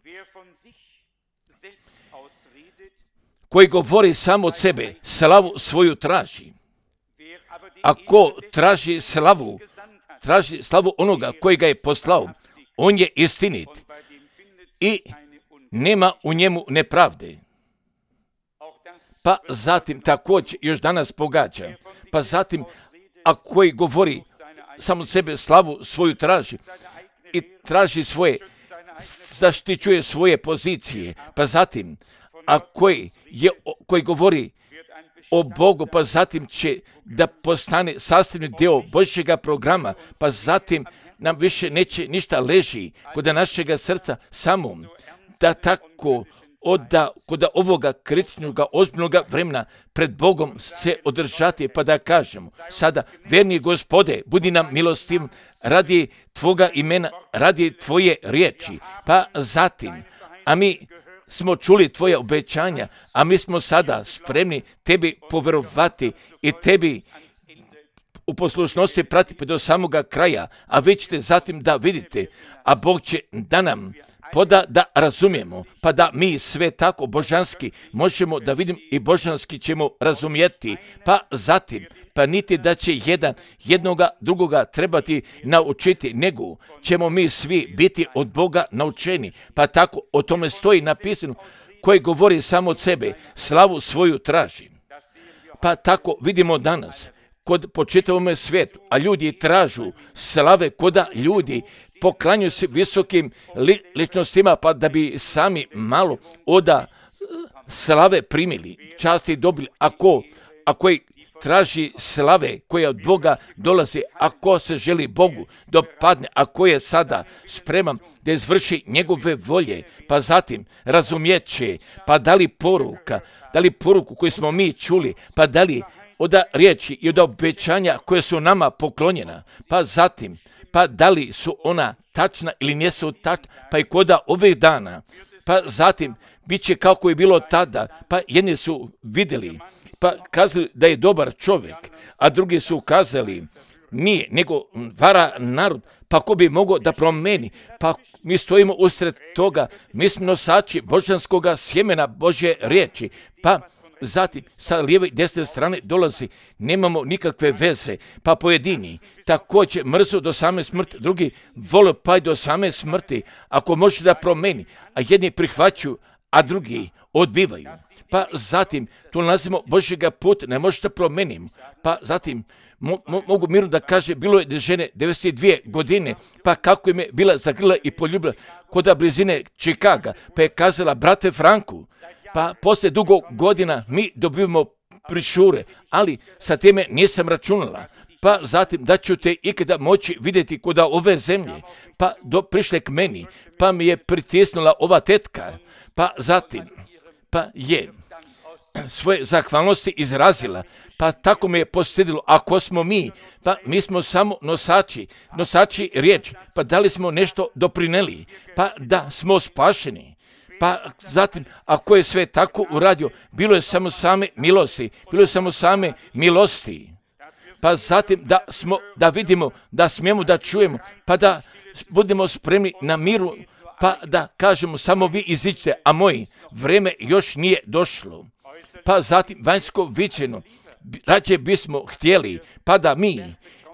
A: koji govori samo od sebe, slavu svoju traži. Ako traži slavu, traži slavu onoga koji ga je poslao, on je istinit i nema u njemu nepravde. Pa zatim također još danas pogađa, pa zatim a koji govori samo od sebe slavu svoju traži i traži svoje, zaštićuje svoje pozicije, pa zatim a koji, je, koji govori o Bogu, pa zatim će da postane sastavni dio Božjega programa, pa zatim nam više neće ništa leži kod našega srca, samo da tako od kod ovoga kritičnog, ozbiljnog vremena pred Bogom se održati, pa da kažemo, sada, verni Gospode, budi nam milostiv radi Tvoga imena, radi Tvoje riječi, pa zatim, a mi smo čuli tvoje obećanja, a mi smo sada spremni tebi poverovati i tebi u poslušnosti pratiti do samoga kraja, a vi ćete zatim da vidite, a Bog će da nam poda da razumijemo, pa da mi sve tako božanski možemo da vidimo i božanski ćemo razumjeti, pa zatim, pa niti da će jedan jednoga drugoga trebati naučiti, nego ćemo mi svi biti od Boga naučeni, pa tako o tome stoji napisano, koji govori samo od sebe, slavu svoju traži. Pa tako vidimo danas, kod po čitavom svijetu, a ljudi tražu slave koda ljudi poklanjuju se visokim li, ličnostima, pa da bi sami malo oda slave primili, časti dobili, ako, ako je traži slave koja od Boga dolazi, ako se želi Bogu dopadne, ako je sada spreman da izvrši njegove volje, pa zatim razumijet će, pa da li poruka, da li poruku koju smo mi čuli, pa da li od riječi i od obećanja koje su nama poklonjena, pa zatim, pa da li su ona tačna ili nisu tačna, pa i koda ovih dana, pa zatim bit će kako je bilo tada, pa jedni su vidjeli, pa kazali da je dobar čovjek, a drugi su kazali nije, nego vara narod, pa ko bi mogao da promeni, pa mi stojimo usred toga, mi smo nosači božanskoga sjemena Božje riječi, pa zatim sa lijeve i desne strane dolazi, nemamo nikakve veze, pa pojedini također mrzu do same smrti, drugi vole pa i do same smrti, ako može da promeni, a jedni prihvaćaju, a drugi odbivaju. Pa zatim tu nalazimo Božjega puta, ne možete promeniti, pa zatim mo, mo, mogu mirno da kaže, bilo je žene devedeset dvije godine, pa kako im je bila zagrla i poljubila kod blizine Čikaga, pa je kazala, brate Franku, pa poslije dugo godina mi dobivamo prišure, ali sa time nisam računala. Pa zatim da ću te ikada moći vidjeti kod ove zemlje, pa do, prišle k meni, pa mi je pritisnula ova tetka, pa zatim, pa je svoje zahvalnosti izrazila, pa tako me je postidilo, ako smo mi, pa mi smo samo nosači, nosači riječi, pa da li smo nešto doprineli, pa da smo spašeni. Pa zatim, ako je sve tako uradio, bilo je samo same milosti, bilo je samo same milosti. Pa zatim da smo, da vidimo, da smijemo da čujemo, pa da budemo spremni na miru, pa da kažemo samo vi iziđite, a moje vrijeme još nije došlo. Pa zatim vanjsko viđeno, rađe bismo htjeli, pa da mi,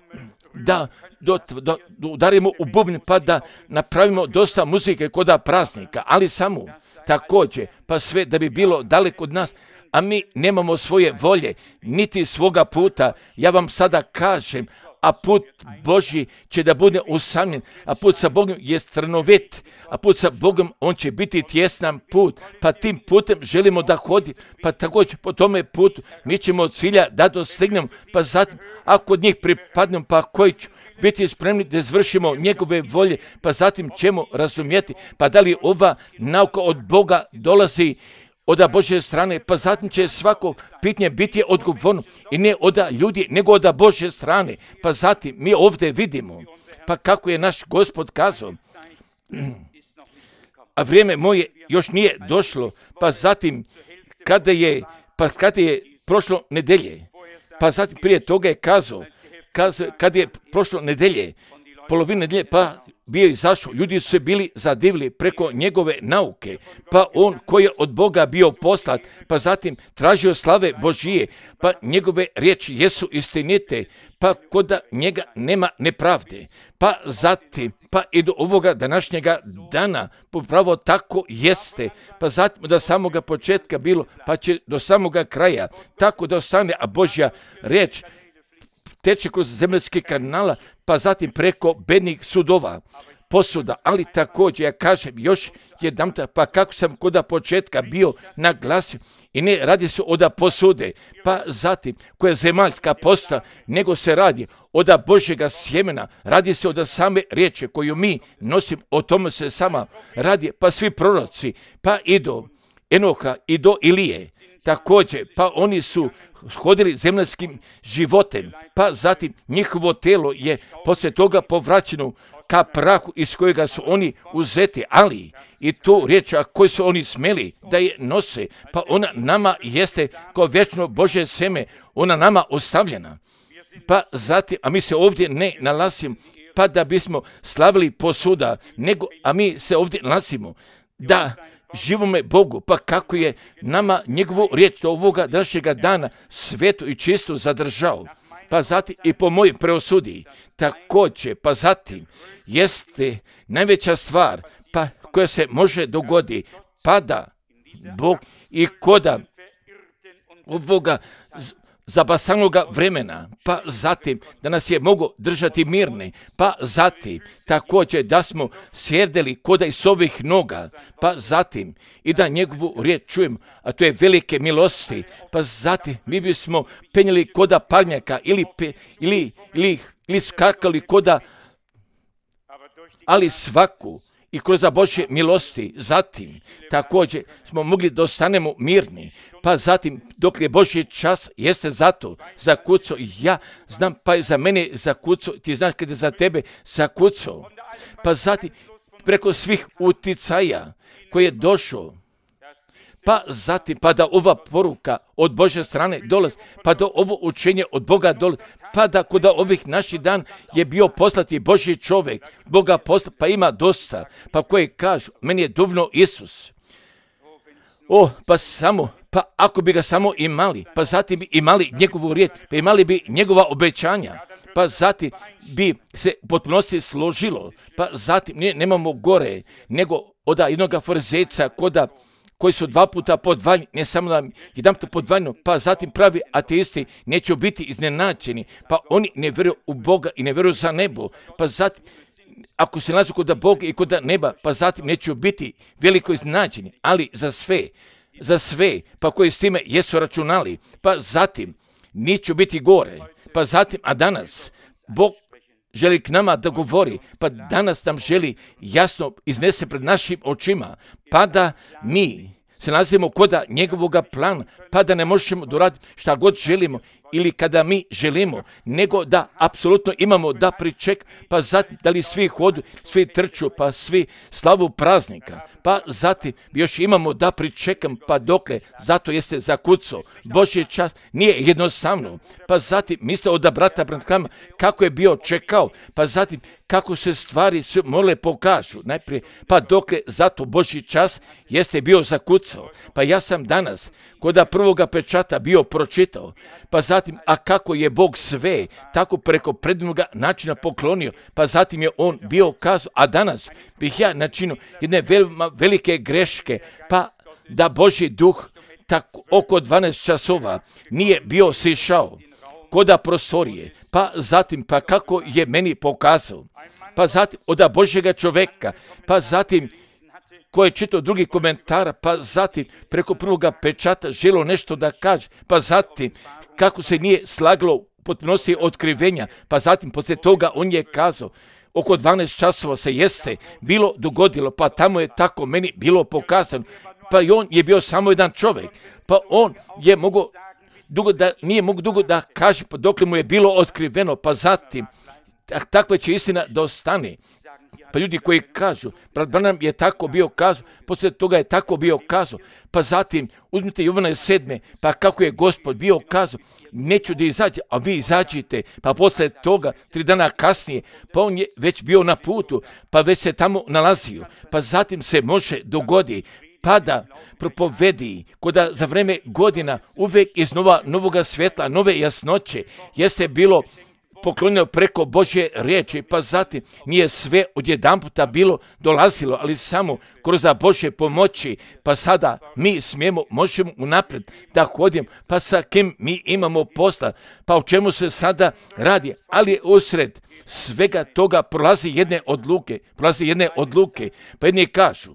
A: da do, do, do udarimo u bubnj, pa da napravimo dosta muzike koda praznika, ali samo također, pa sve da bi bilo daleko od nas, a mi nemamo svoje volje, niti svoga puta. Ja vam sada kažem, a put Božji će da bude usamljen, a put sa Bogom je strnovit, a put sa Bogom on će biti tjesnan put, pa tim putem želimo da hodi, pa također po tome putu mi ćemo od cilja da dostignemo, pa zatim ako od njih pripadnemo, pa koji ću biti spremni da izvršimo njegove volje, pa zatim ćemo razumjeti, pa da li ova nauka od Boga dolazi od Božje strane, pa zatim će svako pitanje biti odgovorno i ne od ljudi, nego od Božje strane. Pa zatim mi ovdje vidimo, pa kako je naš Gospod kazao, a vrijeme moje još nije došlo, pa zatim kada je, pa kada je prošlo nedelje, pa zatim prije toga je kazao, kazao kada je prošlo nedelje, polovina nedelje, pa bio izašao, ljudi su se bili zadivili preko njegove nauke, pa on koji je od Boga bio poslat, pa zatim tražio slave Božije, pa njegove riječi jesu istinite, pa kod njega nema nepravde, pa zatim, pa i do ovoga današnjega dana, upravo tako jeste, pa zatim do samoga početka bilo, pa će do samoga kraja, tako da ostane, a Božja riječ teče kroz zemaljske kanala, pa zatim preko bednih sudova, posuda, ali također, ja kažem još jedanputa, pa kako sam kod početka bio naglasio, i ne radi se od posude, pa zatim koja je zemaljska posta, nego se radi od Božjega sjemena, radi se od same riječi koju mi nosim, o tome se sama radi, pa svi proroci, pa i do Enoha i do Ilije, također, pa oni su hodili zemaljskim životem, pa zatim njihovo telo je poslije toga povraćeno ka prahu iz kojega su oni uzeti, ali i tu riječ koju su oni smeli da je nose, pa ona nama jeste kao vječno Božje seme, ona nama ostavljena. Pa zatim, a mi se ovdje ne nalazimo, pa da bismo slavili posuda, nego, a mi se ovdje nalazimo, da živome Bogu, pa kako je nama njegovu riječ do ovoga današnjega dana svetu i čisto zadržao. Pa zatim i po mojoj preosudi, također, pa zatim jeste najveća stvar pa koja se može dogoditi, pa da Bog i koda ovoga zabasanoga vremena, pa zatim da nas je mogo držati mirni, pa zatim također da smo sjedeli koda iz ovih noga, pa zatim i da njegovu riječ čujemo, a to je velike milosti, pa zatim mi bismo penjeli koda parnjaka ili, pe, ili, ili, ili skakali koda, ali svaku i kroz Božje milosti, zatim također smo mogli da ostanemo mirni, pa zatim dok je Božji čas jeste zato zakucao, ja znam pa je za mene zakucao, ti znaš kada je za tebe zakucao, pa zatim preko svih uticaja koji je došao, pa zatim pa da ova poruka od Božje strane dolazi, pa da ovo učenje od Boga dolazi, pa da kod ovih naših dan je bio poslati Božji čovjek, Boga posla, pa ima dosta, pa koji kažu, meni je dovoljno Isus. O, pa samo, pa ako bi ga samo imali, pa zatim bi imali njegovu riječ, pa imali bi njegova obećanja, pa zatim bi se u potpunosti složilo, pa zatim ne, nemamo gore, nego od jednoga farizeca koda koji su dva puta podvaljeni, ne samo da jedan puta podvaljeno, pa zatim pravi ateisti neće biti iznenađeni, pa oni ne vjeruju u Boga i ne vjeruju za nebo, pa zatim ako se nalazi kod Boga i kod neba, pa zatim neće biti veliko iznenađeni, ali za sve, za sve, pa koji s time jesu računali, pa zatim neće biti gore, pa zatim, a danas Bog želi k nama da govori, pa danas nam želi jasno iznese pred našim očima, pa da mi se nalazimo koda njegovoga plana, pa da ne možemo doraditi šta god želimo ili kada mi želimo, nego da apsolutno imamo da priček, pa zatim da li svi hodu, svi trču, pa svi slavu praznika, pa zatim još imamo da pričekam, pa dokle, zato jeste zakucao. Božji čas nije jednostavno, pa zatim misle od brata Branhama kako je bio čekao, pa zatim kako se stvari su morale pokažu, najprije, pa dokle, zato Božji čas jeste bio zakucao, pa ja sam danas koda prvoga pečata bio pročitao, pa zatim, a kako je Bog sve, tako preko predivnoga načina poklonio, pa zatim je on bio kazao, a danas bih ja načinio jedne veoma velike greške, pa da Božji duh tako oko dvanaest časova nije bio sišao koda prostorije, pa zatim, pa kako je meni pokazao, pa zatim od Božjega čovjeka, pa zatim koji je čitao drugi komentara, pa zatim preko prvoga pečata želo nešto da kaže, pa zatim kako se nije slagalo potpunosti otkrivenja, pa zatim poslije toga on je kazao, oko dvanaest časova se jeste bilo dogodilo, pa tamo je tako meni bilo pokazano, pa i on je bio samo jedan čovjek, pa on je mogao dugo da, nije mogu dugo da kaže, pa dok mu je bilo otkriveno, pa zatim takva će istina da ostane. Pa ljudi koji kažu, brat Branham je tako bio kazao, poslije toga je tako bio kazao, pa zatim uzmite Jovana sedme, pa kako je Gospod bio kazao, neću da izađe, a vi izađite, pa poslije toga, tri dana kasnije, pa on je već bio na putu, pa već se tamo nalazio, pa zatim se može dogodi, pa da propovedi, koda za vreme godina uvijek iz nova, novoga svjetla, nove jasnoće, jeste bilo poklonjeno preko Božje riječi, pa zatim nije sve odjedanputa bilo dolazilo, ali samo kroz Božje pomoći, pa sada mi smijemo, možemo unaprijed da hodimo, pa sa kim mi imamo posla, pa o čemu se sada radi, ali usred svega toga prolazi jedne odluke, prolazi jedne odluke, pa jedni kažu,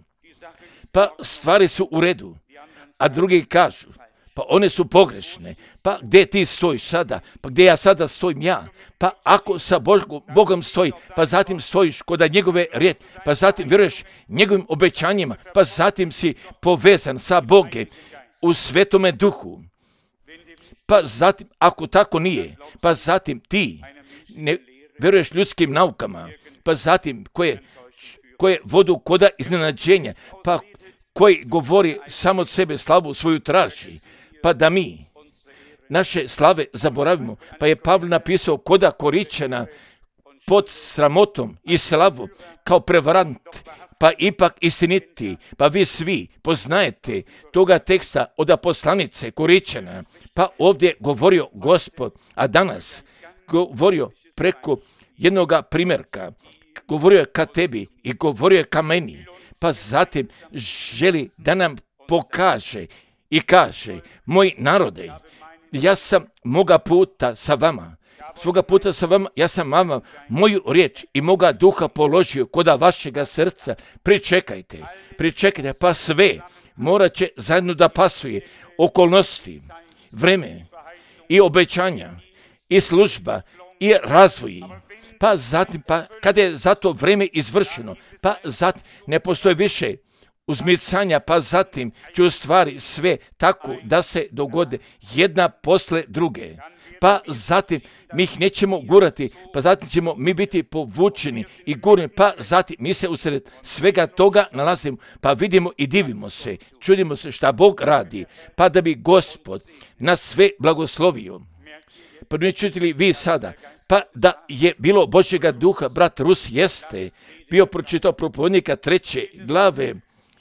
A: pa stvari su u redu, a drugi kažu, pa one su pogrešne, pa gdje ti stojiš sada, pa gdje ja sada stojim ja, pa ako sa Bogom, Bogom stoji, pa zatim stojiš kod njegove riječi, pa zatim vjeruješ njegovim obećanjima, pa zatim si povezan sa Bogom u Svetome Duhu, pa zatim ako tako nije, pa zatim ti ne veruješ ljudskim naukama, pa zatim koje, koje vodu koda iznenađenja, pa koji govori samo od sebe slavu svoju traži, pa da mi naše slave zaboravimo. Pa je Pavle napisao koda Koričana pod sramotom i slavu kao prevarant, pa ipak istiniti. Pa vi svi poznajete toga teksta od poslanice Koričana, pa ovdje govorio Gospod, a danas govorio preko jednoga primjerka, govorio je ka tebi i govorio je ka meni, pa zatim želi da nam pokaže i kaže, moj narode, ja sam moga puta sa vama, svoga puta sa vama, ja sam vama moju riječ i moga duha položio koda vašega srca, pričekajte, pričekajte, pa sve morat će zajedno da pasuje, okolnosti, vreme i obećanja i služba i razvoj. Pa zatim, pa kada je za to vreme izvršeno, pa zatim ne postoji više uzmicanja, pa zatim će u stvari sve tako da se dogode jedna posle druge. Pa zatim mi ih nećemo gurati, pa zatim ćemo mi biti povučeni i gurni, pa zatim mi se usred svega toga nalazimo, pa vidimo i divimo se, čudimo se šta Bog radi, pa da bi Gospod nas sve blagoslovio. Pa ne čujete li vi sada, pa da je bilo Božjega duha, brat Rus jeste bio pročitao propovednika treće glave,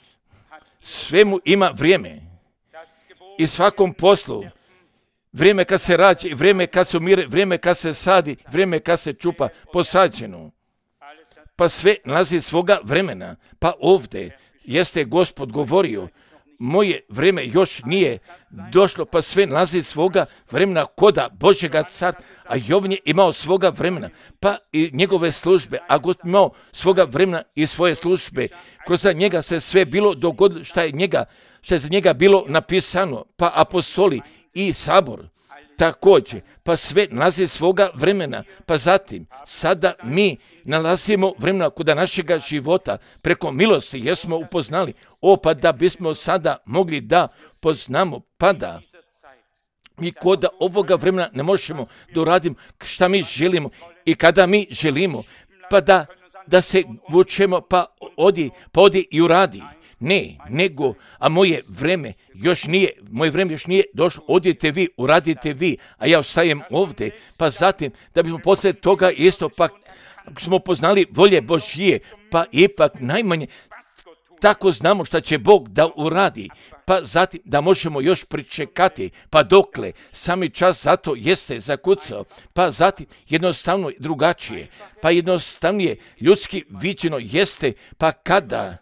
A: svemu ima vrijeme i svakom poslu, vrijeme kad se rađa, vrijeme kad se umire, vrijeme kad se sadi, vrijeme kad se čupa posađeno, pa sve nalazi svoga vremena. Pa ovdje jeste Gospod govorio, moje vrijeme još nije došlo, pa sve nalazi svoga vremena koda Božjega car, a Jovan je imao svoga vremena, pa i njegove službe, a Gospod imao svoga vremena i svoje službe, kroz njega se sve bilo dogodilo šta je, njega, šta je za njega bilo napisano, pa apostoli i sabor također, pa sve nalazi svoga vremena, pa zatim sada mi nalazimo vremena koda našega života preko milosti jesmo upoznali, o pa da bismo sada mogli da poznamo, pa da mi koda ovoga vremena ne možemo da uradimo šta mi želimo i kada mi želimo, pa da, da se vučemo, pa odi, pa odi i uradi. Ne, nego, a moje vreme još nije, moje vreme još nije došlo, odite vi, uradite vi, a ja ostajem ovdje, pa zatim, da bismo poslije toga isto, pa smo poznali volje Božije, pa ipak najmanje tako znamo šta će Bog da uradi, pa zatim da možemo još pričekati, pa dokle sami čas zato jeste zakucao, pa zatim jednostavno drugačije, pa jednostavnije ljudski viđeno jeste, pa kada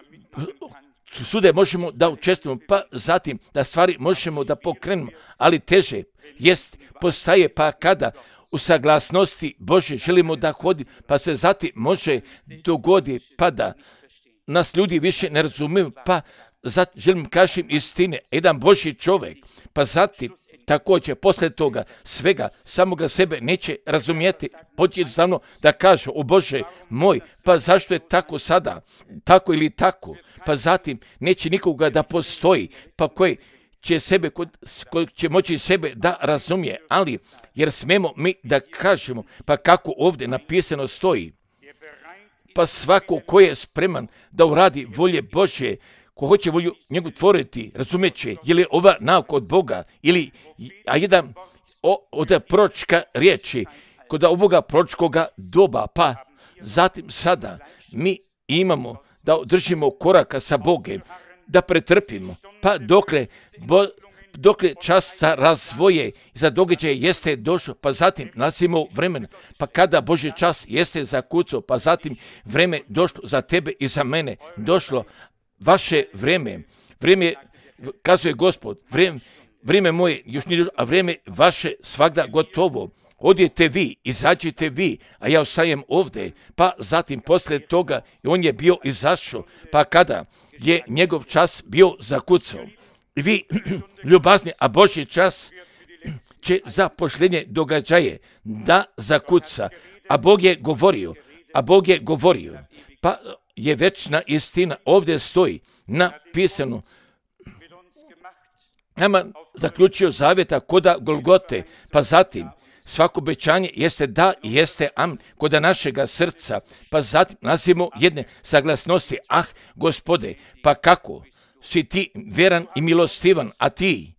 A: sude možemo da učestvujemo, pa zatim da stvari možemo da pokrenemo, ali teže jest postaje pa kada u saglasnosti Bože želimo da hodimo, pa se zatim može dogodi pa da nas ljudi više ne razumiju, pa zatim želim kažem istine, jedan Božji čovjek, pa zatim također posle toga svega samoga sebe neće razumijeti, poći jednostavno da kaže, o Bože moj, pa zašto je tako sada, tako ili tako, pa zatim neće nikoga da postoji, pa koji će sebe, koji će moći sebe da razumije, ali jer smemo mi da kažemo, pa kako ovdje napisano stoji, pa svako ko je spreman da uradi volje Božje, ko hoće volju njegu tvoriti, razumeće, je li ova nauka od Boga, ili, a jedan o, od proročka riječi, kod ovoga proročkoga doba, pa zatim sada mi imamo da držimo koraka sa Bogem, da pretrpimo, pa dokle, bo, dokle čas za razvoje, za događaje jeste došlo, pa zatim nasimo vremena, pa kada Božji čas jeste zakucao, pa zatim vreme došlo za tebe i za mene, došlo vaše vrijeme, vrijeme, kazuje Gospod, vrijeme, vrijeme moje još nije došlo, a vrijeme vaše svagda gotovo. Odite vi, izađite vi, a ja ostajem ovdje, pa zatim poslije toga on je bio izašao, pa kada je njegov čas bio zakucao. Vi, ljubazni, a Božji čas će za pošljenje događaje da zakuca, a Bog je govorio, a Bog je govorio, pa je večna istina, ovdje stoji napisano, nama zaključio zavjeta koda Golgote, pa zatim svako obećanje jeste da i jeste amen kod našega srca. Pa zatim nalazimo jedne saglasnosti. Ah, Gospode, pa kako si ti vjeran i milostivan, a ti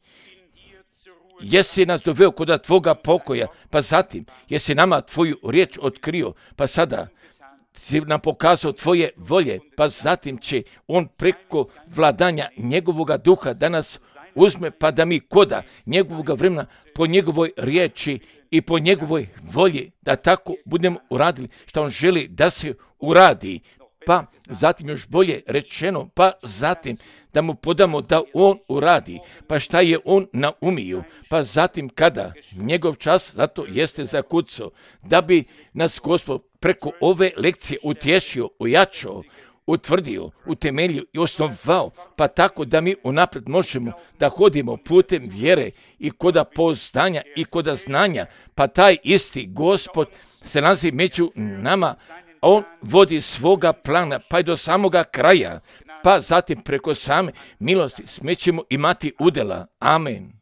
A: jesi nas doveo kod tvoga pokoja, pa zatim jesi nama tvoju riječ otkrio, pa sada si nam pokazao tvoje volje, pa zatim će on preko vladanja njegovoga duha da nas uzme, pa da mi koda njegovoga vremena po njegovoj riječi i po njegovoj volji, da tako budemo uradili što on želi da se uradi. Pa zatim još bolje rečeno, pa zatim da mu podamo da on uradi, pa šta je on naumio, pa zatim kada njegov čas zato jeste zakucao, da bi nas Gospod preko ove lekcije utješio, ojačao, utvrdio, utemeljio i osnovao, pa tako da mi unaprijed možemo da hodimo putem vjere i koda poznanja i koda znanja, pa taj isti Gospod se nalazi među nama, on vodi svoga plana pa i do samoga kraja, pa zatim preko same milosti smećemo imati udjela. Amen.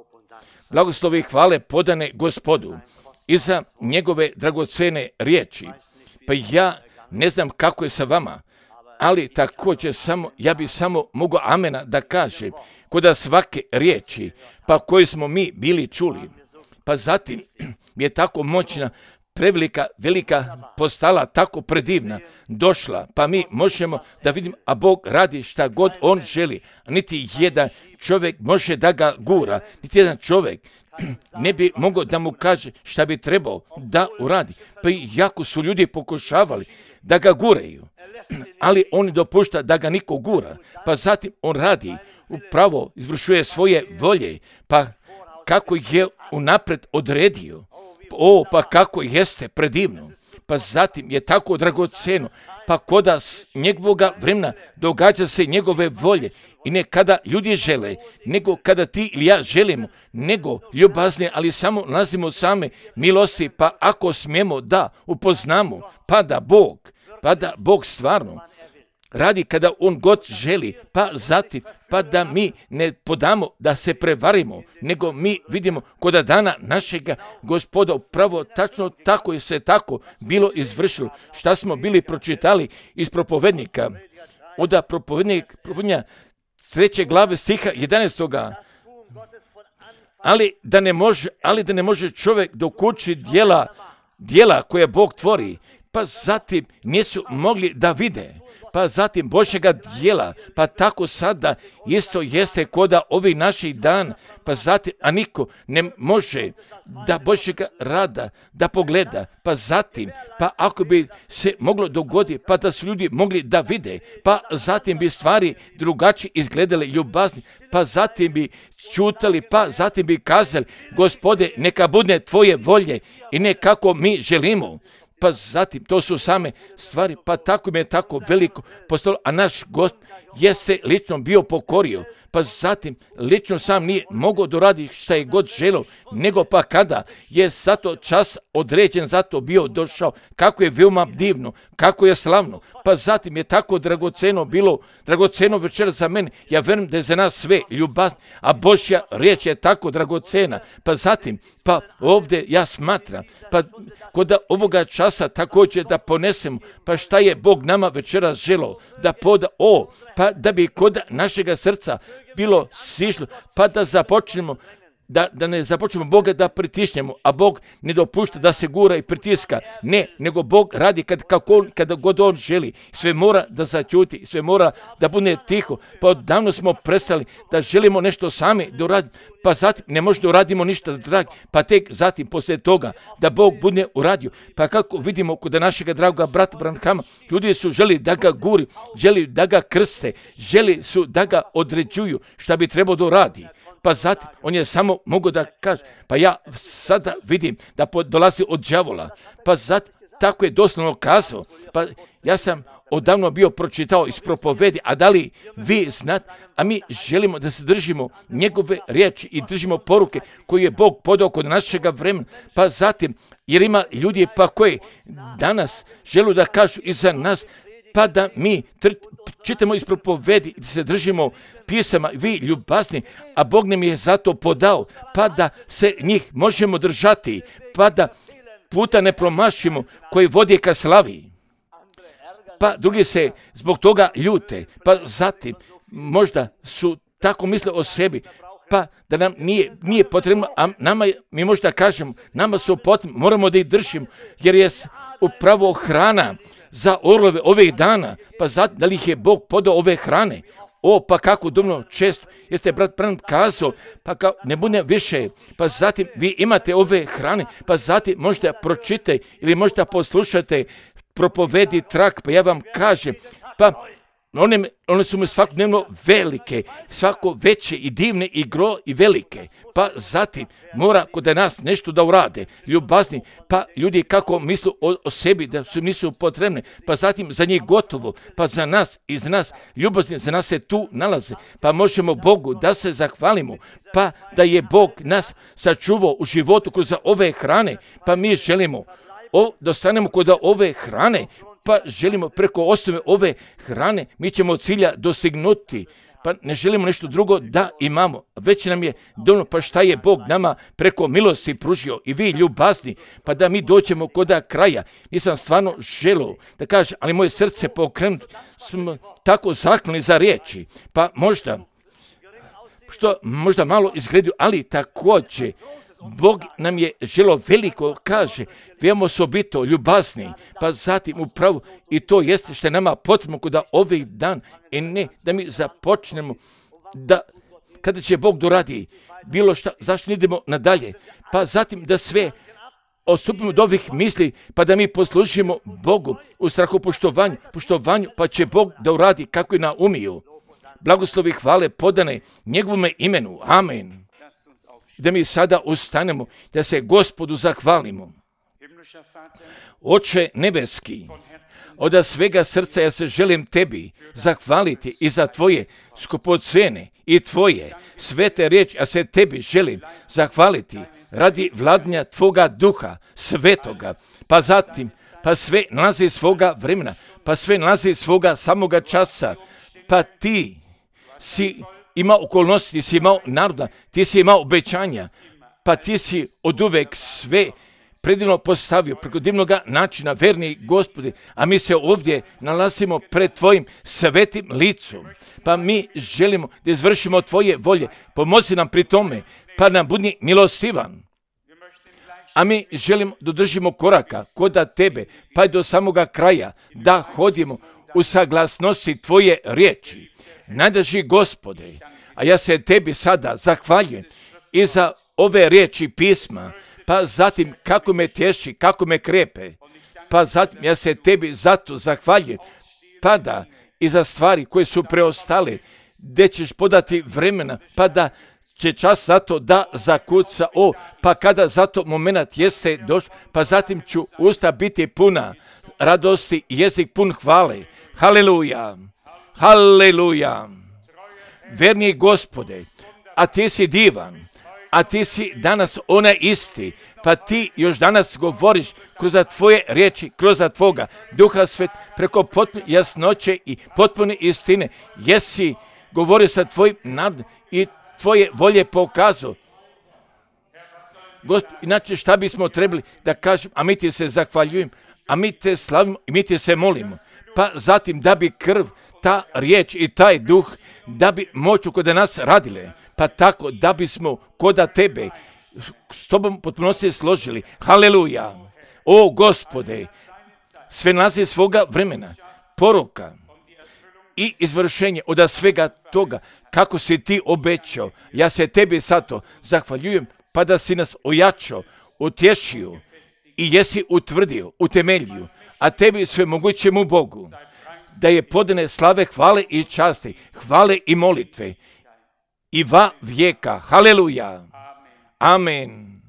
A: Blagoslovi i hvale podane Gospodu i za njegove dragocene riječi. Pa ja ne znam kako je sa vama, ali također samo, ja bi samo mogao amena da kažem kod svake riječi, pa koju smo mi bili čuli. Pa zatim je tako moćna, prevelika, velika postala, tako predivna, došla, pa mi možemo da vidimo, a Bog radi šta god on želi, a niti jedan čovjek može da ga gura, niti jedan čovjek ne bi mogao da mu kaže šta bi trebao da uradi. Pa i jako su ljudi pokušavali da ga guraju, ali on dopušta da ga niko gura, pa zatim on radi, upravo izvršuje svoje volje, pa kako je unapred odredio. O, pa kako jeste predivno, pa zatim je tako dragoceno, pa koda njegovoga vremena događa se njegove volje i ne kada ljudi žele, nego kada ti ili ja želimo, nego ljubazne, ali samo nalazimo same milosti, pa ako smijemo da upoznamo, pa da Bog, pa da Bog stvarno radi kada on god želi, pa zatim, pa da mi ne podamo da se prevarimo, nego mi vidimo kod dana našega Gospoda upravo tačno tako je se tako bilo izvršilo, šta smo bili pročitali iz propovednika, od propovednika, propovednika treće glave stiha jedanaestoga. Ali da ne može, ali da ne može čovjek dokući djela, djela koje Bog tvori, pa zatim nisu mogli da vide, pa zatim Božjega djela, pa tako sada isto jeste koda ovih naših dan, pa zatim, a niko ne može da Božjega rada da pogleda, pa zatim, pa ako bi se moglo dogoditi, pa da su ljudi mogli da vide, pa zatim bi stvari drugačije izgledale ljubazni, pa zatim bi čutali, pa zatim bi kazali, Gospode, neka bude tvoje volje i ne kako mi želimo. Pa zatim, to su same stvari, pa tako mi je tako veliko postalo, a naš Gospod jeste lično bio pokorio, pa zatim lično sam nije mogao doraditi šta je god želio, nego pa kada je zato čas određen, zato bio došao, kako je veoma divno, kako je slavno, pa zatim je tako dragoceno bilo, dragoceno večer za mene, ja verujem da je za nas sve ljubazno, a Božja riječ je tako dragocena, pa zatim, pa ovdje ja smatram, pa kod ovoga časa također da ponesemo, pa šta je Bog nama večeras želeo, da poda, o, pa da bi kod našega srca bilo sišlo, pa da započnemo, da, da ne započnemo Boga da pritišnjemo, a Bog ne dopušta da se gura i pritiska. Ne, nego Bog radi kad, kako on, kada god on želi. Sve mora da začuti, sve mora da bude tiho. Pa odavno smo prestali da želimo nešto sami da uradimo, pa zatim ne možemo da uradimo ništa, dragi, pa tek zatim poslije toga da Bog bude uradio. Pa kako vidimo kod našega dragoga brata Branhama, ljudi su želi da ga guri, želi da ga krste, želi su da ga određuju šta bi trebao da uradi. Pa zatim on je samo mogao da kaže, pa ja sada vidim da dolazi od đavola, pa zatim tako je doslovno kazao, pa ja sam odavno bio pročitao iz propovedi, a da li vi znate, a mi želimo da se držimo njegove riječi i držimo poruke koje je Bog podao kod našega vremena, pa zatim, jer ima ljudi pa koji danas žele da kažu i za nas, pa da mi tr- čitamo iz propovedi i se držimo pisama, vi ljubazni, a Bog nam je zato podao, pa da se njih možemo držati, pa da puta ne promašimo koji vodi ka slavi. Pa drugi se zbog toga ljute, pa zatim možda su tako misle o sebi, pa da nam nije, nije potrebno, a nama, mi možda kažemo, nama su potrebno, moramo da ih držimo, jer je upravo hrana za orlove ovih dana, pa zatim da li ih je Bog podao ove hrane. O, pa kako dumno često, jeste brat Branham kazao, pa kao ne bude više, pa zatim vi imate ove hrane, pa zatim možda pročitaj ili možda poslušate propovedi trak, pa ja vam kažem, pa one, one su mi svakodnevno velike, svako veće i divne i gro i velike, pa zatim mora kod nas nešto da urade, ljubazni, pa ljudi kako misle o, o sebi da su nisu potrebne, pa zatim za njih gotovo, pa za nas i za nas ljubazni za nas se tu nalaze, pa možemo Bogu da se zahvalimo, pa da je Bog nas sačuvao u životu kroz ove hrane, pa mi želimo o, da stanemo kod ove hrane, pa želimo preko osnove ove hrane, mi ćemo cilja dostignuti, pa ne želimo nešto drugo da imamo. Već nam je dovoljno, pa šta je Bog nama preko milosti pružio i vi ljubazni, pa da mi dođemo kod kraja. Nisam stvarno želio da kažem, ali moje srce pokrenuto, smo tako zakloni za riječi, pa možda, što možda malo izgledaju, ali također, Bog nam je želo veliko, kaže, veoma osobito, ljubazni, pa zatim upravo i to jeste što je nama potrebno kod ovih dan i ne da mi započnemo da kada će Bog doradi bilo šta, zašto ne idemo nadalje, pa zatim da sve odstupimo od ovih misli, pa da mi poslužimo Bogu u strahopoštovanju, poštovanju, pa će Bog da uradi kako je naumio. Blagoslovi hvale podane njegovome imenu. Amen. Da mi sada ustanemo, da se Gospodu zahvalimo. Oče nebeski, od svega srca ja se želim tebi zahvaliti i za tvoje skupocene i tvoje svete riječi, ja se tebi želim zahvaliti radi vladanja tvoga duha svetoga, pa zatim, pa sve nalazi svoga vremena, pa sve nalazi svoga samoga časa, pa ti si imao okolnosti, ti si imao naroda, ti si imao obećanja, pa ti si od uvek sve predivno postavio preko divnog načina, verni Gospodi, a mi se ovdje nalazimo pred tvojim svetim licom, pa mi želimo da izvršimo tvoje volje, pomozi nam pri tome, pa nam budi milostivan. A mi želimo da držimo koraka kod tebe, pa i do samoga kraja, da hodimo u saglasnosti tvoje riječi. Najdraži Gospode, a ja se tebi sada zahvaljujem i za ove riječi pisma, pa zatim kako me tješi, kako me krepe, pa zatim ja se tebi zato zahvaljujem, pa da i za stvari koje su preostale, gdje ćeš podati vremena, pa da će čas zato da zakuca, o, pa kada zato moment jeste došao, pa zatim ću usta biti puna radosti i jezik pun hvale. Haleluja, haleluja. Verni Gospode, a ti si divan, a ti si danas onaj isti, pa ti još danas govoriš kroz tvoje riječi, kroz tvoga Duha Svet, preko potpune jasnoće i potpune istine, jesi govorio sa tvojim narodom i tvoje volje pokazao. Gospod, inače šta bismo trebali da kažem, a mi ti se zahvaljujem, a mi te slavimo i mi ti se molimo. Pa zatim da bi krv, ta riječ i taj duh, da bi moću kod nas radile, pa tako da bismo kod tebe s tobom potpunosti složili. Haleluja! O Gospode, sve nalazi svoga vremena, poruka i izvršenje od svega toga, kako si ti obećao. Ja se tebi zato zahvaljujem, pa da si nas ojačao, utješio i jesi utvrdio, utemeljio, a tebi sve mogućemu Bogu, da je podane slave, hvale i časti, hvale i molitve i va vijeka. Haleluja. Amen.